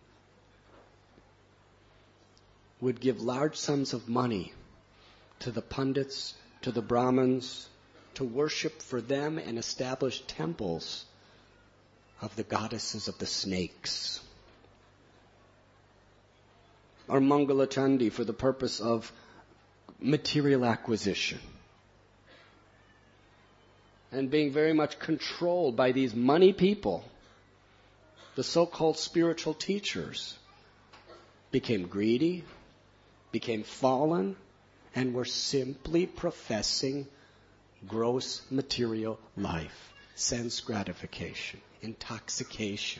would give large sums of money to the pundits, to the Brahmins, to worship for them and establish temples of the goddesses of the snakes. Or Mangala Chandi for the purpose of material acquisition. And being very much controlled by these money people, the so-called spiritual teachers became greedy, became fallen, and were simply professing gross material life, sense gratification, intoxication.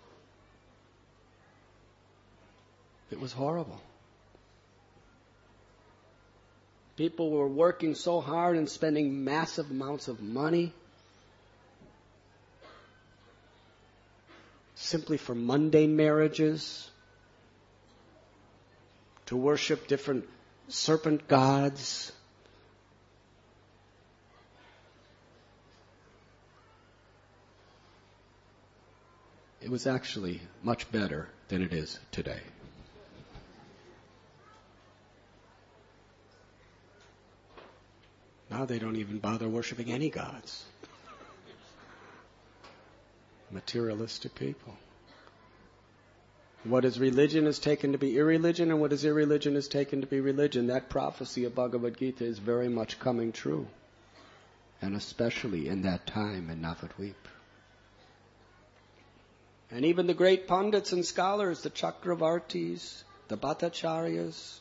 It was horrible. People were working so hard and spending massive amounts of money simply for mundane marriages, to worship different serpent gods. It was actually much better than it is today. Now they don't even bother worshiping any gods. Materialistic people. What is religion is taken to be irreligion, and what is irreligion is taken to be religion. That prophecy of Bhagavad Gita is very much coming true. And especially in that time in Navadvip. And even the great pundits and scholars, the Chakravartis, the Bhattacharyas,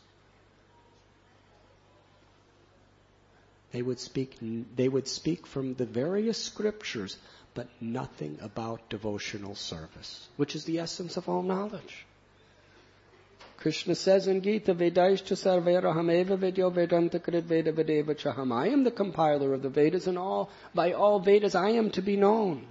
they would speak from the various scriptures, but nothing about devotional service, which is the essence of all knowledge. Krishna says in Gita, Vedaishcha sarveraham eva vedyo vedanta krit veda vedeva chaham. I am the compiler of the Vedas, and by all Vedas I am to be known.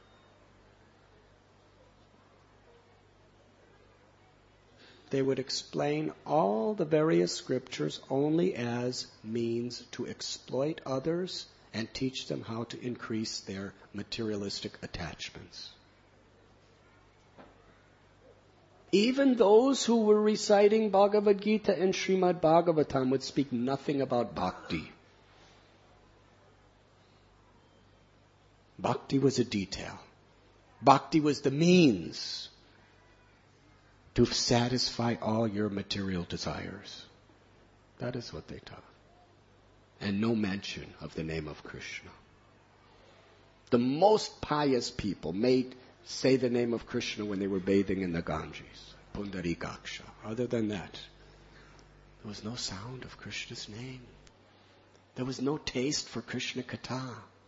They would explain all the various scriptures only as means to exploit others and teach them how to increase their materialistic attachments. Even those who were reciting Bhagavad Gita and Srimad Bhagavatam would speak nothing about bhakti. Bhakti was a detail. Bhakti was the means to satisfy all your material desires. That is what they taught. And no mention of the name of Krishna. The most pious people may say the name of Krishna when they were bathing in the Ganges, Pundarikaksha. Other than that, there was no sound of Krishna's name. There was no taste for Krishna Katha.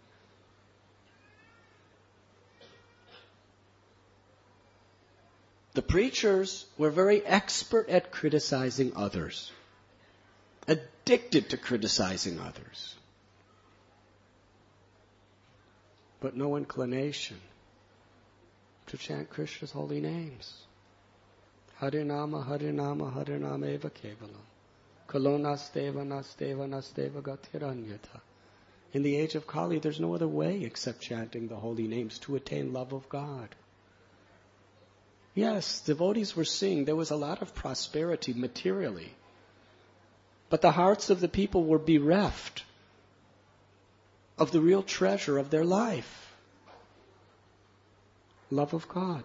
The preachers were very expert at criticizing others, addicted to criticizing others, but no inclination to chant Krishna's holy names. Harinama, Harinama, Harinama eva kevalam. Kalonasteva, Nasteva, Nasteva gatiranyata. In the age of Kali, there's no other way except chanting the holy names to attain love of God. Yes, devotees were seeing there was a lot of prosperity materially, but the hearts of the people were bereft of the real treasure of their life. Love of God.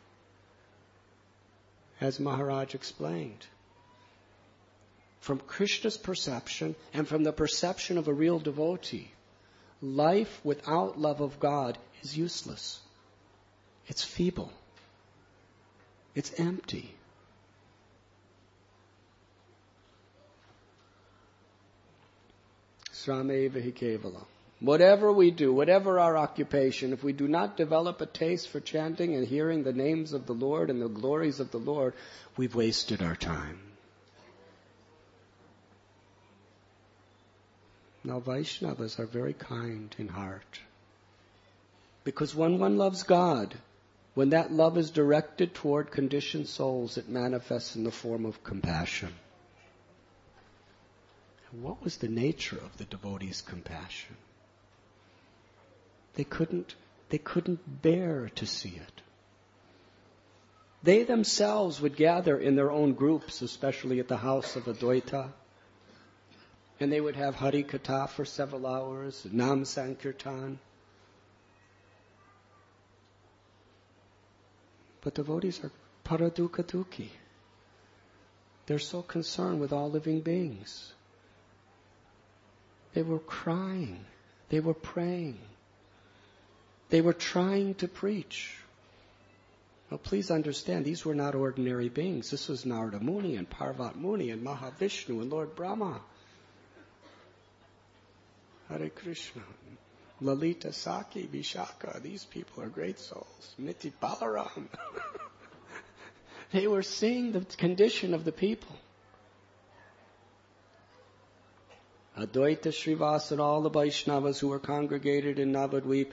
As Maharaj explained, from Krishna's perception and from the perception of a real devotee, life without love of God is useless. It's feeble. It's empty. Srameva hi kevala. Whatever we do, whatever our occupation, if we do not develop a taste for chanting and hearing the names of the Lord and the glories of the Lord, we've wasted our time. Now Vaishnavas are very kind in heart. Because when one loves God, when that love is directed toward conditioned souls, it manifests in the form of compassion. What was the nature of the devotees' compassion? They couldn't bear to see it. They themselves would gather in their own groups, especially at the house of Advaita, and they would have Hari Katha for several hours, Nam Sankirtan. But devotees are paradukha-dukhi. They're so concerned with all living beings. They were crying. They were praying. They were trying to preach. Now please understand, these were not ordinary beings. This was Narada Muni and Parvat Muni and Mahavishnu and Lord Brahma. Hare Krishna. Lalita, Saki, Vishaka, these people are great souls. Niti Balaram. They were seeing the condition of the people. Advaita, Srivas, and all the Vaishnavas who were congregated in Navadvip,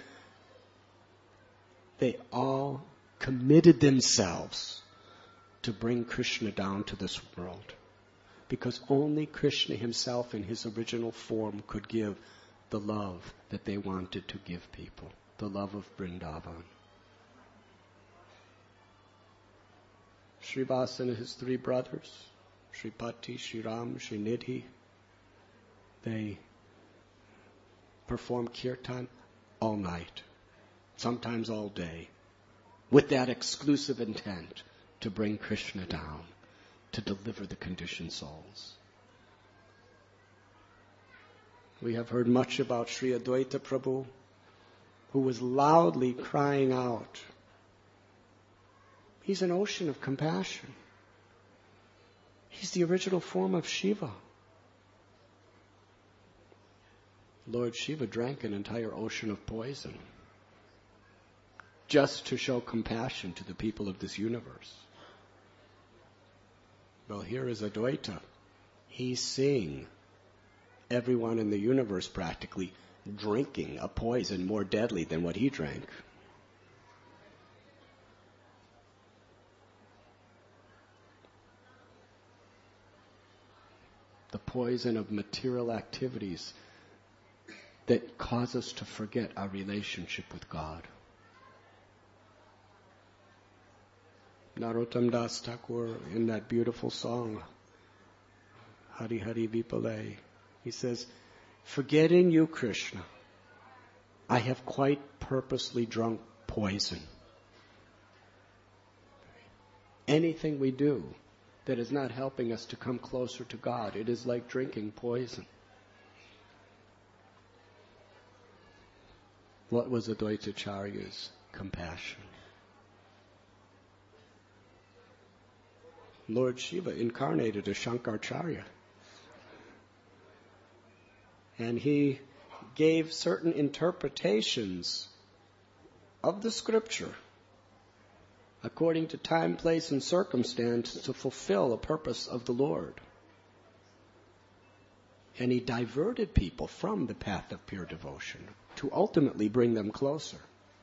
they all committed themselves to bring Krishna down to this world. Because only Krishna himself in his original form could give the love that they wanted to give people, the love of Vrindavan. Srivas and his three brothers, Sripati, Sriram, Srinidhi, they perform kirtan all night, sometimes all day, with that exclusive intent to bring Krishna down, to deliver the conditioned souls. We have heard much about Sri Advaita Prabhu, who was loudly crying out. He's an ocean of compassion. He's the original form of Shiva. Lord Shiva drank an entire ocean of poison just to show compassion to the people of this universe. Well, here is Advaita. He's seeing everyone in the universe practically drinking a poison more deadly than what he drank. The poison of material activities that cause us to forget our relationship with God. Narottam Das Thakur in that beautiful song, Hari Hari Vipale, he says, forgetting you, Krishna, I have quite purposely drunk poison. Anything we do that is not helping us to come closer to God, it is like drinking poison. What was Advaitacharya's compassion? Lord Shiva incarnated as Shankaracharya. And he gave certain interpretations of the scripture according to time, place, and circumstance to fulfill a purpose of the Lord. And he diverted people from the path of pure devotion to ultimately bring them closer.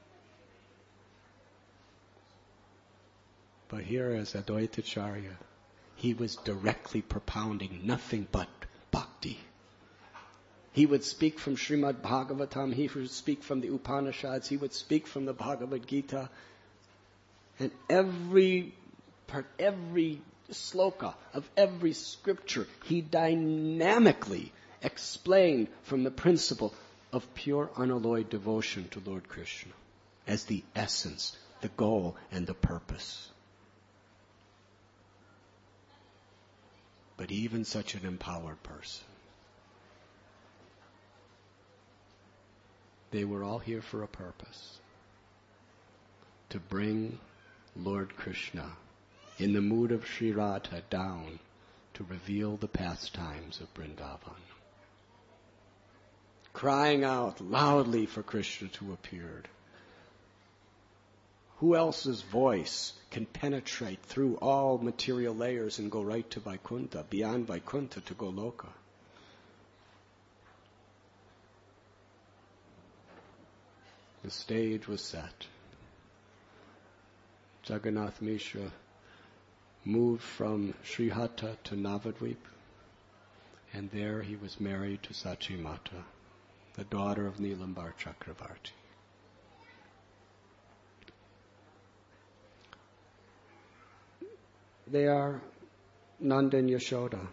But here as Advaitacharya, he was directly propounding nothing but bhakti. He would speak from Srimad Bhagavatam, he would speak from the Upanishads, he would speak from the Bhagavad Gita. And every sloka of every scripture, he dynamically explained from the principle of pure unalloyed devotion to Lord Krishna as the essence, the goal, and the purpose. But even such an empowered person, they were all here for a purpose. To bring Lord Krishna in the mood of Sri Radha down to reveal the pastimes of Vrindavan. Crying out loudly for Krishna to appear. Who else's voice can penetrate through all material layers and go right to Vaikuntha, beyond Vaikuntha to Goloka? The stage was set. Jagannath Mishra moved from Srihata to Navadvip, and there he was married to Sachi Mata, the daughter of Nilambar Chakravarti. They are Nanda and Yashoda.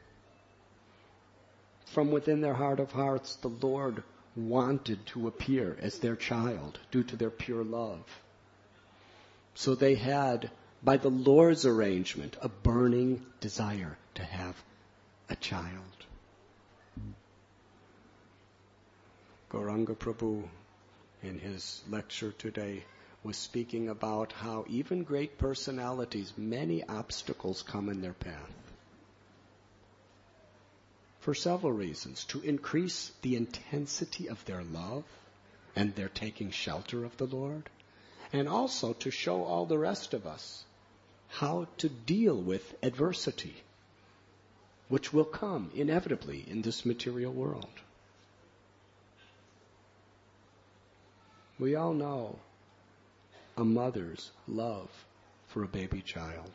From within their heart of hearts, the Lord wanted to appear as their child due to their pure love. So they had, by the Lord's arrangement, a burning desire to have a child. Gauranga Prabhu, in his lecture today, was speaking about how even great personalities, many obstacles come in their path. For several reasons. To increase the intensity of their love and their taking shelter of the Lord. And also to show all the rest of us how to deal with adversity, which will come inevitably in this material world. We all know a mother's love for a baby child.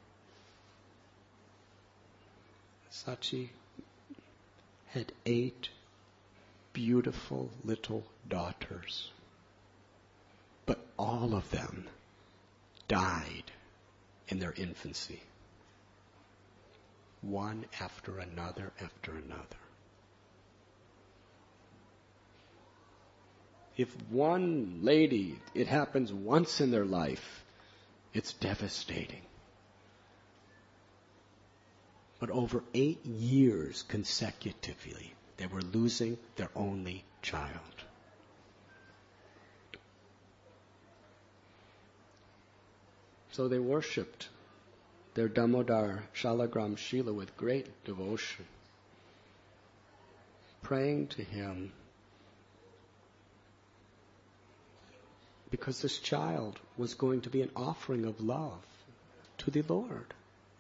Sachi had 8 beautiful little daughters, but all of them died in their infancy. One after another after another. If one lady, it happens once in their life, it's devastating. But over 8 years consecutively, they were losing their only child. So they worshipped their Damodar Shalagram Shila with great devotion, praying to him because this child was going to be an offering of love to the Lord.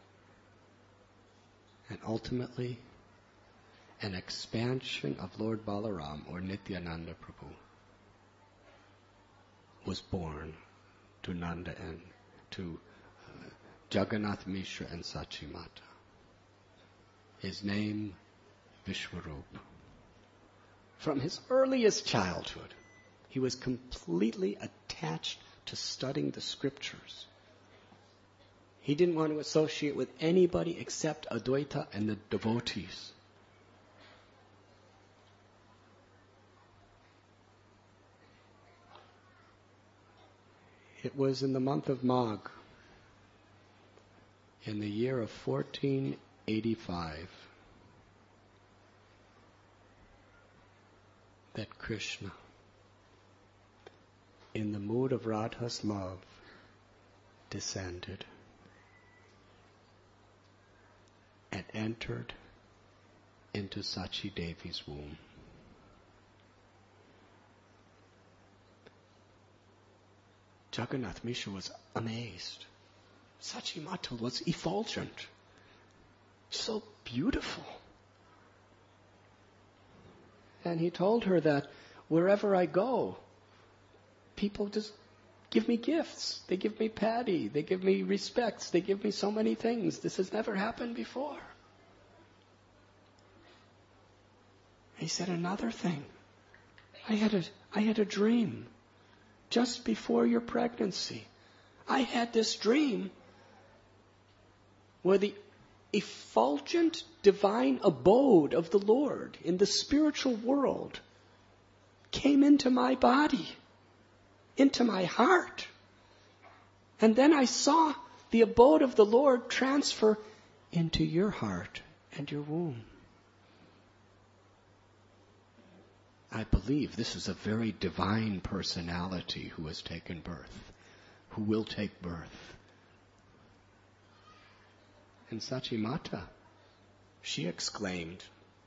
And ultimately, an expansion of Lord Balaram or Nityananda Prabhu was born to Nanda and to Jagannath Mishra and Sachi Mata. His name, Vishwarup. From his earliest childhood, he was completely attached to studying the scriptures. He didn't want to associate with anybody except Advaita and the devotees. It was in the month of Magh, in the year of 1485, that Krishna, in the mood of Radha's love, descended and entered into Sachi Devi's womb. Jagannath Mishra was amazed. Sachi Mata was effulgent, so beautiful. And he told her that wherever I go, people just give me gifts. They give me paddy. They give me respects. They give me so many things. This has never happened before. He said another thing. I had a dream just before your pregnancy. I had this dream where the effulgent divine abode of the Lord in the spiritual world came into my body, into my heart. And then I saw the abode of the Lord transfer into your heart and your womb. I believe this is a very divine personality who has taken birth, who will take birth. And Sachi Mata, she exclaimed,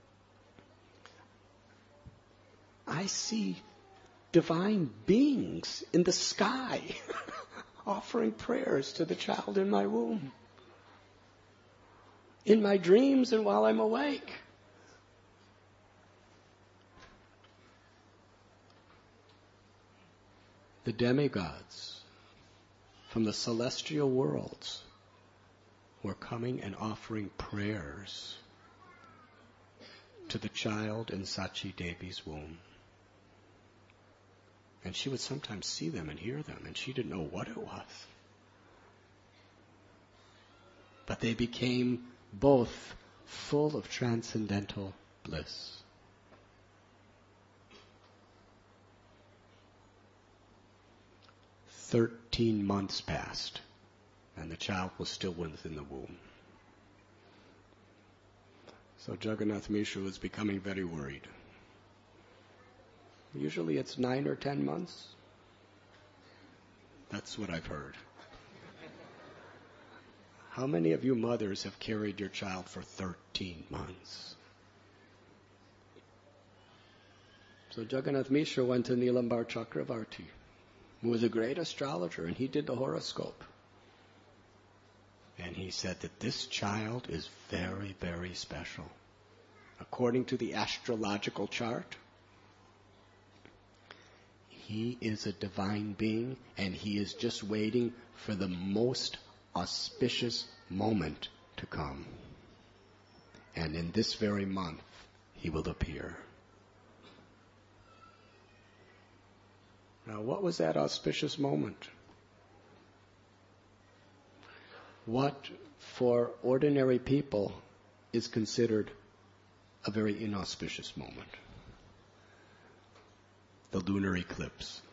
I see divine beings in the sky offering prayers to the child in my womb, in my dreams and while I'm awake. The demigods from the celestial worlds were coming and offering prayers to the child in Sachi Devi's womb. And she would sometimes see them and hear them, and she didn't know what it was. But they became both full of transcendental bliss. "13 months passed, and the child was still within the womb. So Jagannath Mishra was becoming very worried. Usually it's 9 or 10 months. That's what I've heard. How many of you mothers have carried your child for 13 months? So Jagannath Mishra went to Nilambar Chakravarti, who was a great astrologer, and he did the horoscope. And he said that this child is very, very special. According to the astrological chart, he is a divine being, and he is just waiting for the most auspicious moment to come. And in this very month, he will appear. Now, what was that auspicious moment? What, for ordinary people, is considered a very inauspicious moment? The lunar eclipse.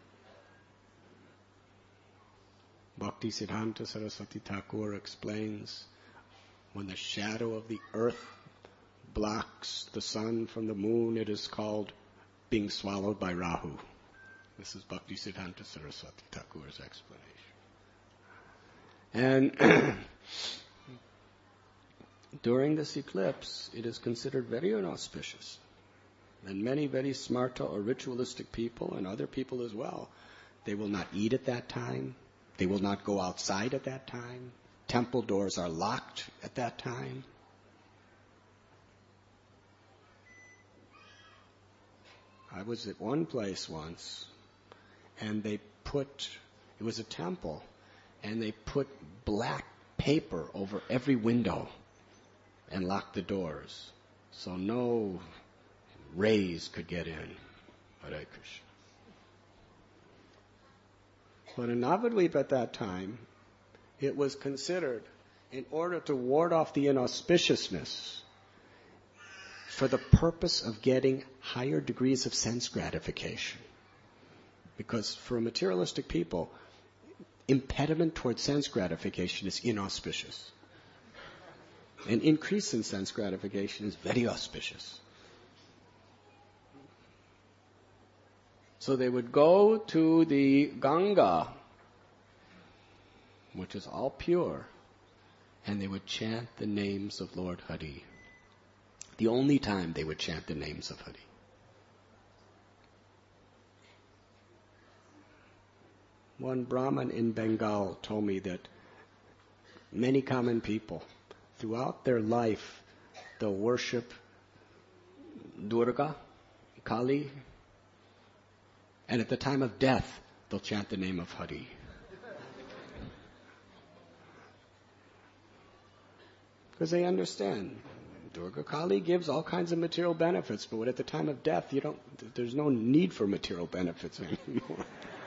Bhakti Siddhanta Saraswati Thakur explains, when the shadow of the earth blocks the sun from the moon, it is called being swallowed by Rahu. This is Bhakti Siddhanta Saraswati Thakur's explanation. And during this eclipse, it is considered very inauspicious. And many very smarta or ritualistic people, and other people as well, they will not eat at that time. They will not go outside at that time. Temple doors are locked at that time. I was at one place once, and it was a temple, and they put black paper over every window and locked the doors, so no rays could get in. Hare Krishna. But in Navadvip at that time, it was considered, in order to ward off the inauspiciousness, for the purpose of getting higher degrees of sense gratification. Because for a materialistic people, impediment towards sense gratification is inauspicious. An increase in sense gratification is very auspicious. So they would go to the Ganga, which is all pure, and they would chant the names of Lord Hari. The only time they would chant the names of Hari. One Brahmin in Bengal told me that many common people, throughout their life, they'll worship Durga, Kali, and at the time of death, they'll chant the name of Hari. Because they understand, Durga Kali gives all kinds of material benefits, but at the time of death, there's no need for material benefits anymore.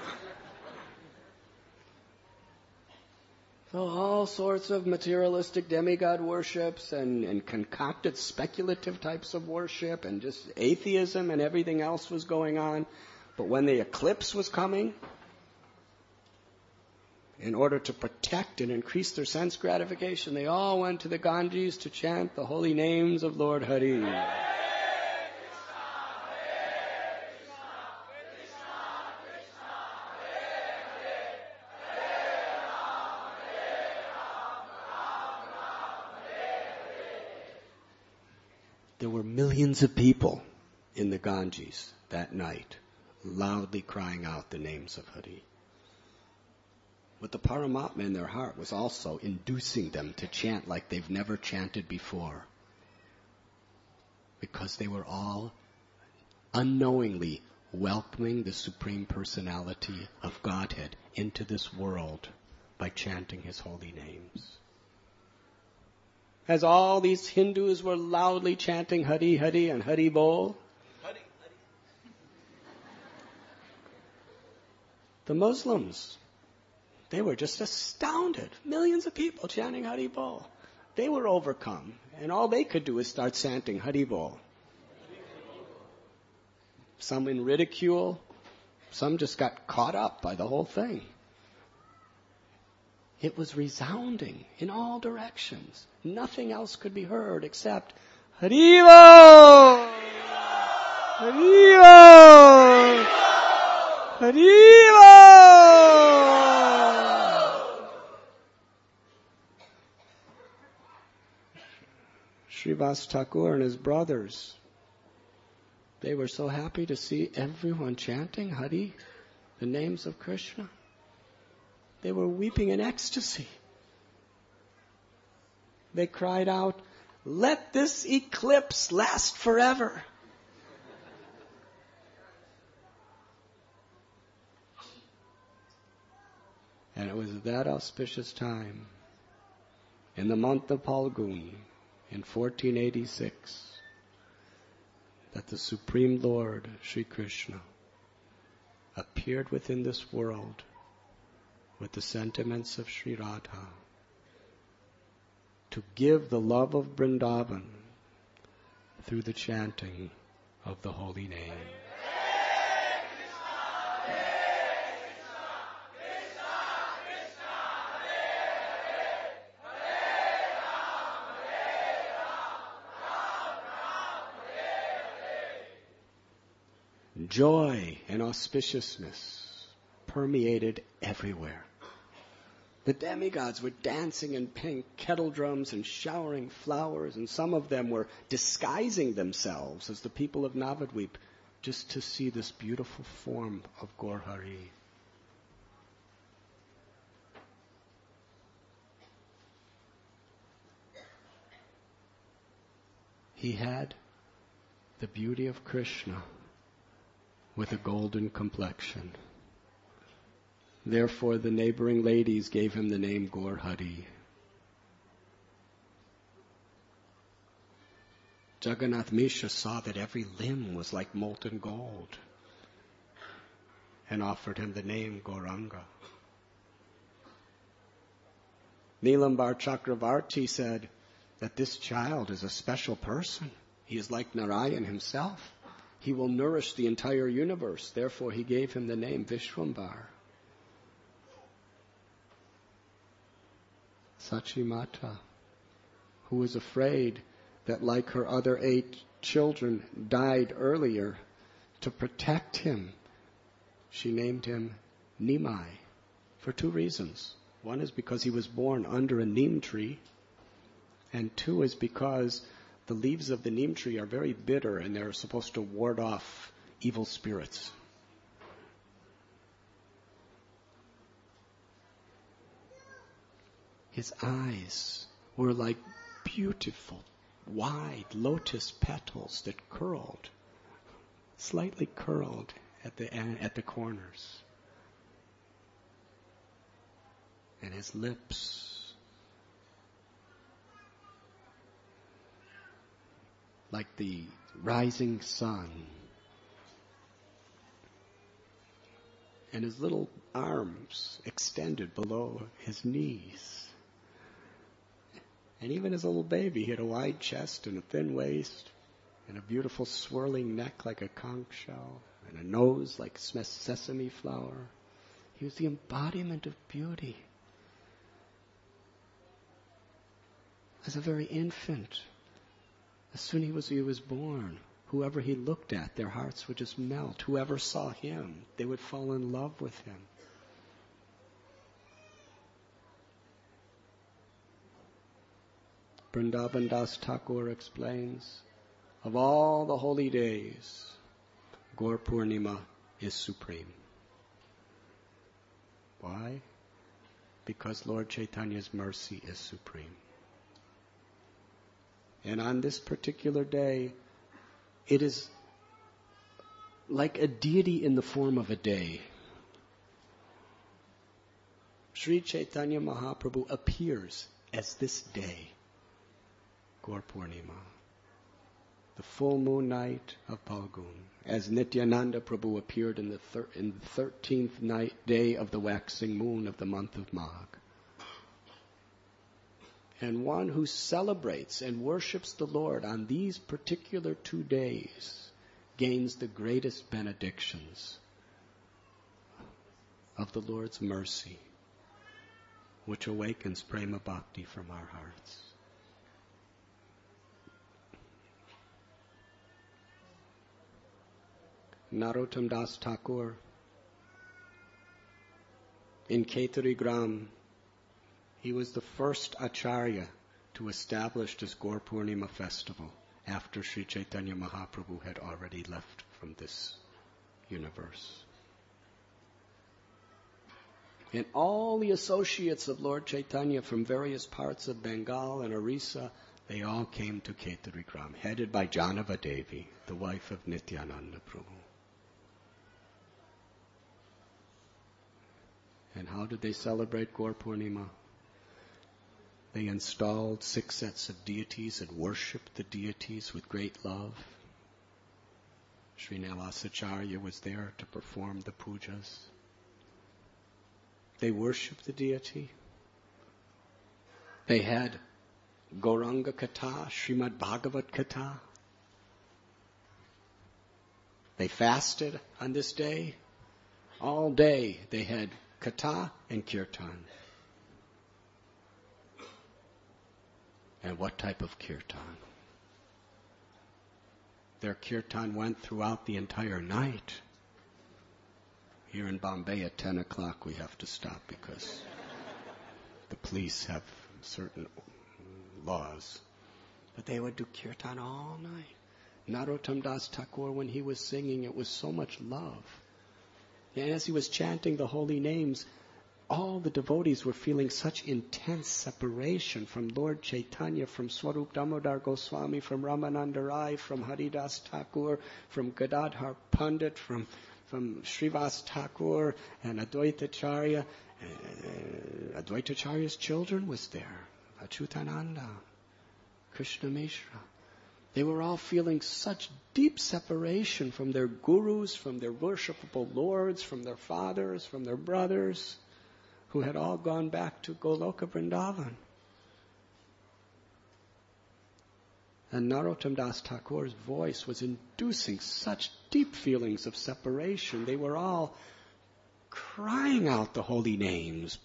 So all sorts of materialistic demigod worships and concocted speculative types of worship and just atheism and everything else was going on. But when the eclipse was coming, in order to protect and increase their sense gratification, they all went to the Ganges to chant the holy names of Lord Hari. There were millions of people in the Ganges that night, loudly crying out the names of Hari. But the Paramatma in their heart was also inducing them to chant like they've never chanted before. Because they were all unknowingly welcoming the Supreme Personality of Godhead into this world by chanting His holy names. As all these Hindus were loudly chanting Hari Hari and Hari Bol, the Muslims, they were just astounded. Millions of people chanting Hari Bol. They were overcome, and all they could do is start chanting Hari Bol. Some in ridicule, some just got caught up by the whole thing. It was resounding in all directions. Nothing else could be heard except Hari Bol! Hari Bol! Hari Bol! Srivas Thakur and his brothers, they were so happy to see everyone chanting Hari, the names of Krishna. They were weeping in ecstasy. They cried out, "Let this eclipse last forever." And it was at that auspicious time, in the month of Phalgun, in 1486, that the Supreme Lord, Sri Krishna, appeared within this world with the sentiments of Sri Radha to give the love of Vrindavan through the chanting of the holy name. Joy and auspiciousness permeated everywhere. The demigods were dancing and playing kettle drums and showering flowers, and some of them were disguising themselves as the people of Navadvip just to see this beautiful form of Gaur Hari. He had the beauty of Krishna with a golden complexion. Therefore, the neighboring ladies gave him the name Gaur Hari. Jagannath Mishra saw that every limb was like molten gold and offered him the name Gauranga. Nilambar Chakravarti said that this child is a special person. He is like Narayan himself. He will nourish the entire universe. Therefore, he gave him the name Vishwambar. Sachimata, who was afraid that like her other 8 children died earlier, to protect him, she named him Nimai for 2 reasons. One is because he was born under a neem tree, and 2 is because the leaves of the neem tree are very bitter and they're supposed to ward off evil spirits. His eyes were like beautiful, wide lotus petals that curled, slightly curled at the corners. And his lips, like the rising sun. And his little arms extended below his knees. And even as a little baby, he had a wide chest and a thin waist, and a beautiful swirling neck like a conch shell, and a nose like sesame flower. He was the embodiment of beauty. As a very infant, as soon as he was born, whoever he looked at, their hearts would just melt. Whoever saw him, they would fall in love with him. Vrindavan Das Thakur explains, of all the holy days, Gaur Purnima is supreme. Why? Because Lord Chaitanya's mercy is supreme. And on this particular day, it is like a deity in the form of a day. Sri Chaitanya Mahaprabhu appears as this day, Gaur Purnima, the full moon night of Phalgun, as Nityananda Prabhu appeared in the 13th day of the waxing moon of the month of Magh. And one who celebrates and worships the Lord on these particular 2 days gains the greatest benedictions of the Lord's mercy, which awakens prema bhakti from our hearts. Narottam Das Thakur in Ketari Gram, he was the first acharya to establish this Gaur Purnima festival after Sri Chaitanya Mahaprabhu had already left from this universe. And all the associates of Lord Chaitanya from various parts of Bengal and Orissa, they all came to Ketari Gram, headed by Janava Devi, the wife of Nityananda Prabhu. And how did they celebrate Gaur Purnima? They installed 6 sets of deities and worshipped the deities with great love. Srinivasacharya was there to perform the pujas. They worshipped the deity. They had Gauranga Katha, Srimad Bhagavat Katha. They fasted on this day. All day they had Katha and Kirtan. And what type of kirtan? Their kirtan went throughout the entire night. Here in Bombay at 10 o'clock we have to stop because the police have certain laws. But they would do kirtan all night. Narottam Das Thakur, when he was singing, it was so much love. And as he was chanting the holy names, all the devotees were feeling such intense separation from Lord Chaitanya, from Swarup Damodar Goswami, from Ramananda Rai, from Haridas Thakur, from Gadadhar Pandit, from Srivas Thakur and Advaitacharya. Advaitacharya's children was there. Achyutananda, Krishna Mishra. They were all feeling such deep separation from their gurus, from their worshipable lords, from their fathers, from their brothers, who had all gone back to Goloka Vrindavan. And Narottam Das Thakur's voice was inducing such deep feelings of separation. They were all crying out the holy names.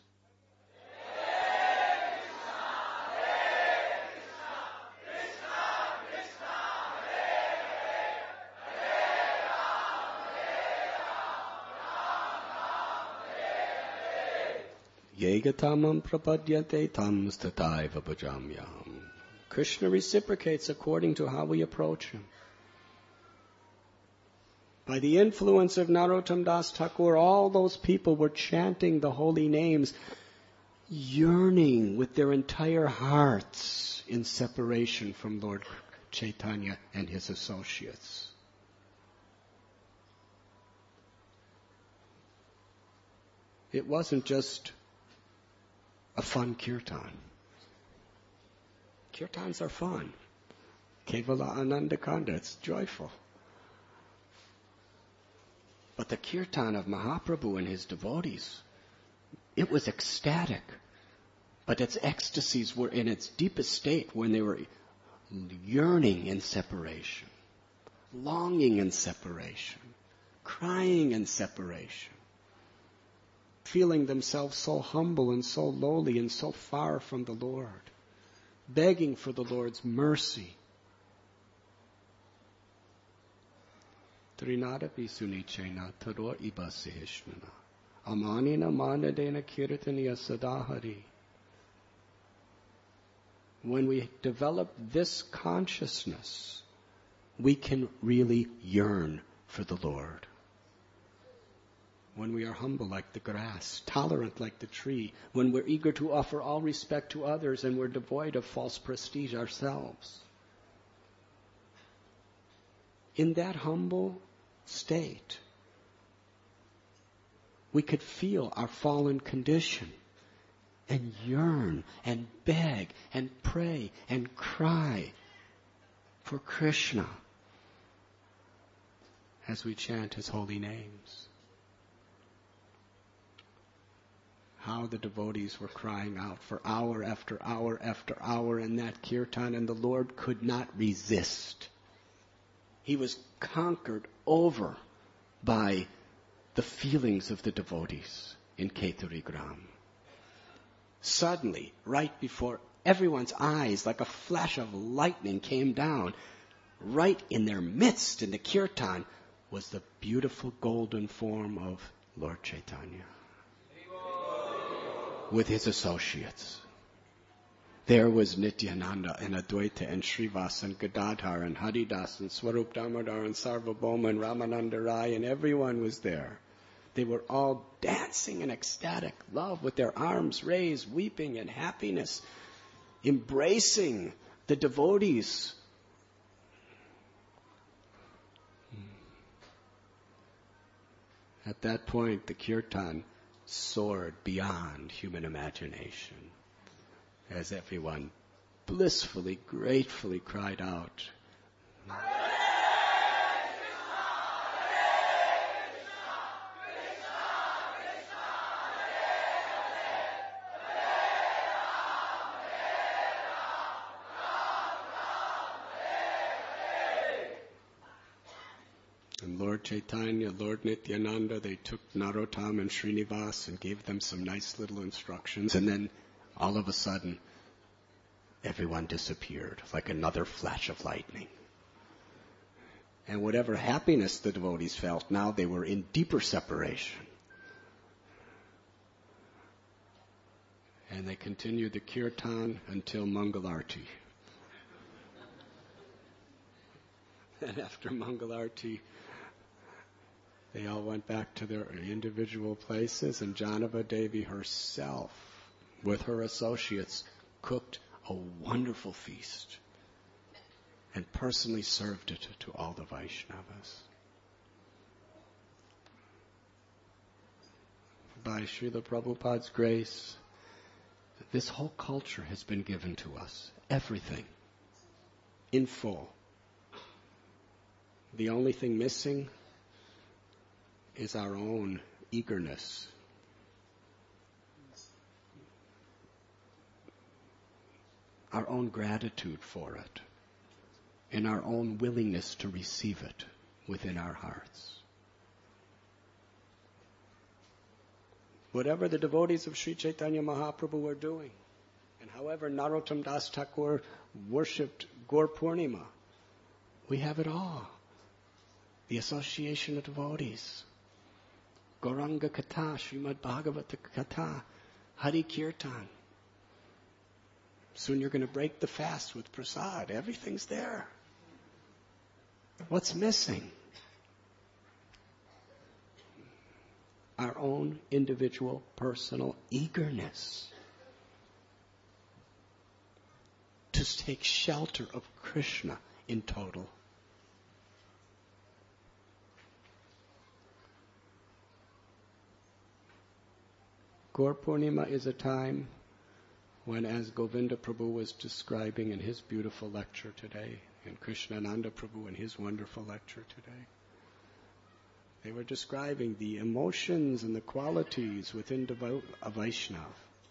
Yegatamam prapadyate tam stataiva bhajamyaham. Krishna reciprocates according to how we approach him. By the influence of Narottam Das Thakur, all those people were chanting the holy names, yearning with their entire hearts in separation from Lord Chaitanya and his associates. It wasn't just a fun kirtan. Kirtans are fun. Kevala Ananda Kanda, it's joyful. But the kirtan of Mahaprabhu and his devotees, it was ecstatic. But its ecstasies were in its deepest state when they were yearning in separation, longing in separation, crying in separation, feeling themselves so humble and so lowly and so far from the Lord, begging for the Lord's mercy. Trinadapi sunichena tador ibasihishmana. Amanina manadena kirtaniya sadahari. When we develop this consciousness, we can really yearn for the Lord. When we are humble like the grass, tolerant like the tree, when we're eager to offer all respect to others and we're devoid of false prestige ourselves. In that humble state, we could feel our fallen condition and yearn and beg and pray and cry for Krishna as we chant his holy names. How the devotees were crying out for hour after hour after hour in that kirtan, and the Lord could not resist. He was conquered over by the feelings of the devotees in Keturi Gram. Suddenly, right before everyone's eyes, like a flash of lightning came down, right in their midst in the kirtan was the beautiful golden form of Lord Chaitanya with his associates. There was Nityananda and Advaita and Srivas and Gadadhar and Haridas and Swarup Damodar and Sarvabhauma and Ramananda Rai, and everyone was there. They were all dancing in ecstatic love with their arms raised, weeping in happiness, embracing the devotees. At that point, the kirtan soared beyond human imagination as everyone blissfully, gratefully cried out, and Lord Chaitanya, Lord Nityananda, they took Narottam and Srinivas and gave them some nice little instructions, and then all of a sudden, everyone disappeared like another flash of lightning. And whatever happiness the devotees felt, now they were in deeper separation. And they continued the kirtan until Mangalarti. And after Mangalarti, they all went back to their individual places, and Janava Devi herself, with her associates, cooked a wonderful feast and personally served it to all the Vaishnavas. By Srila Prabhupada's grace, this whole culture has been given to us. Everything. In full. The only thing missing is our own eagerness our own gratitude for it and our own willingness to receive it within our hearts. Whatever the devotees of Sri Chaitanya Mahaprabhu were doing, and however Narottam Das Thakur worshipped Gaur Purnima, we have it all. The association of devotees, Gauranga Katha, Srimad Bhagavata Katha, Hari Kirtan. Soon you're going to break the fast with prasad. Everything's there. What's missing? Our own individual, personal eagerness to take shelter of Krishna in total. Gaur Purnima is a time when, as Govinda Prabhu was describing in his beautiful lecture today, and Krishnananda Prabhu in his wonderful lecture today, they were describing the emotions and the qualities within a Vaishnava.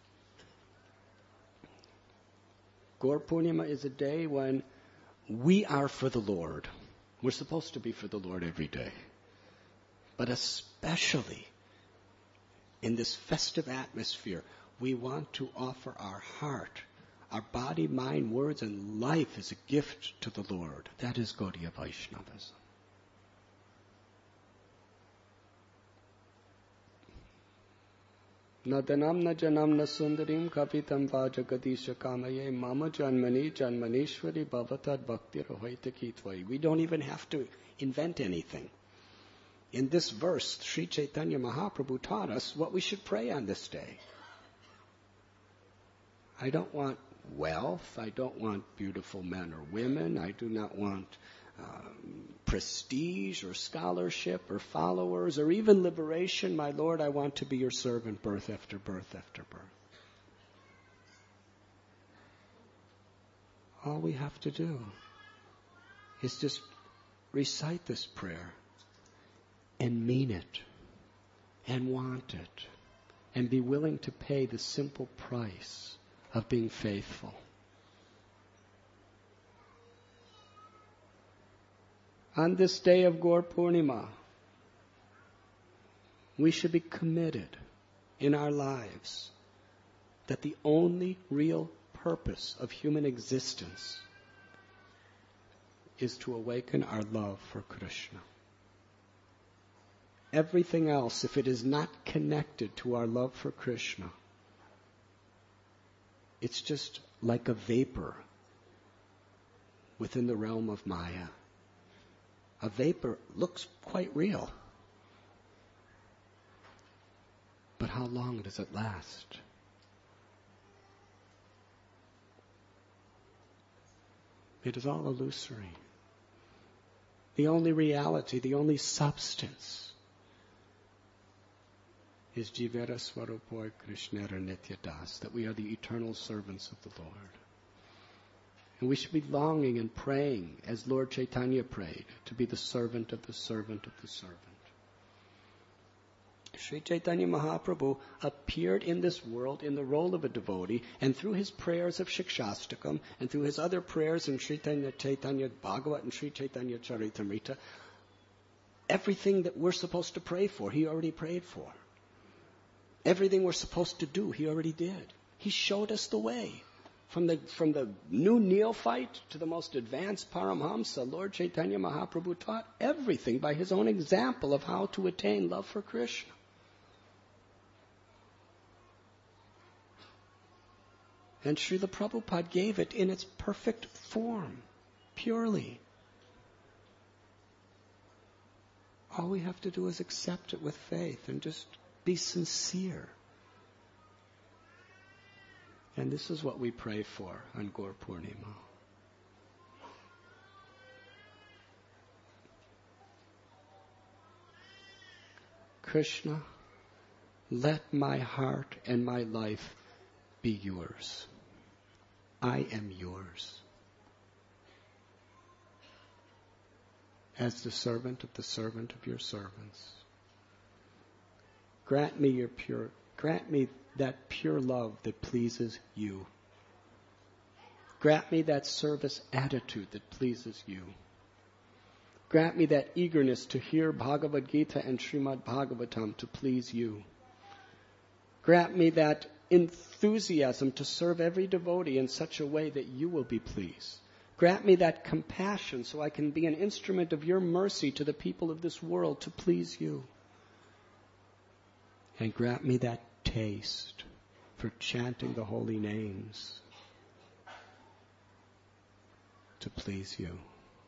Gaur Purnima is a day when we are for the Lord. We're supposed to be for the Lord every day. But especially in this festive atmosphere, we want to offer our heart, our body, mind, words, and life as a gift to the Lord. That is Gaudiya Vaishnavism. Na danam na janam na sundarim kapitam vajagadisha kamaye mama janmani janmanishwari bhavatad bhakti rohaita kitvai. We don't even have to invent anything. In this verse, Sri Chaitanya Mahaprabhu taught us what we should pray on this day. I don't want wealth. I don't want beautiful men or women. I do not want prestige or scholarship or followers or even liberation. My Lord, I want to be your servant birth after birth after birth. All we have to do is just recite this prayer and mean it and want it and be willing to pay the simple price of being faithful. On this day of Gaur Purnima, we should be committed in our lives that the only real purpose of human existence is to awaken our love for Krishna. Everything else, if it is not connected to our love for Krishna, it's just like a vapor within the realm of Maya. A vapor looks quite real. But how long does it last? It is all illusory. The only reality, the only substance is Jivera Swarupoy Krishnera Nityadas, that we are the eternal servants of the Lord. And we should be longing and praying, as Lord Chaitanya prayed, to be the servant of the servant of the servant. Sri Chaitanya Mahaprabhu appeared in this world in the role of a devotee, and through his prayers of Shikshastakam, and through his other prayers in Sri Chaitanya Bhagavat and Sri Chaitanya Charitamrita, everything that we're supposed to pray for, he already prayed for. Everything we're supposed to do, he already did. He showed us the way. From the new neophyte to the most advanced Paramhamsa, Lord Chaitanya Mahaprabhu taught everything by his own example of how to attain love for Krishna. And Srila Prabhupada gave it in its perfect form, purely. All we have to do is accept it with faith and just be sincere. And this is what we pray for on Gaur Purnima. Krishna, let my heart and my life be yours. I am yours. As the servant of your servants. Grant me that pure love that pleases you. Grant me that service attitude that pleases you. Grant me that eagerness to hear Bhagavad Gita and Srimad Bhagavatam to please you. Grant me that enthusiasm to serve every devotee in such a way that you will be pleased. Grant me that compassion so I can be an instrument of your mercy to the people of this world to please you. And grant me that taste for chanting the holy names to please you.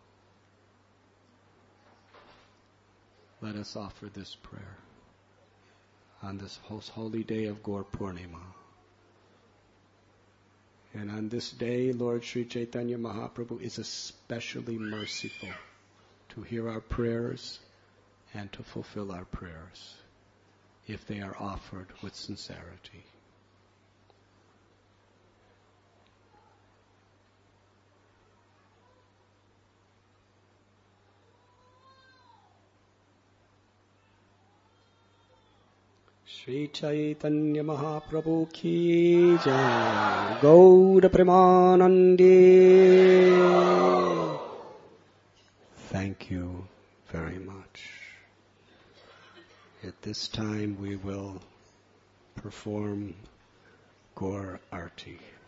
Let us offer this prayer on this most holy day of Gaur Purnima. And on this day, Lord Sri Chaitanya Mahaprabhu is especially merciful to hear our prayers and to fulfill our prayers if they are offered with sincerity. Shri Chaitanya Mahaprabhu ki jai, Gaur Premanande. Thank you very much. At this time we will perform Gaur Arti.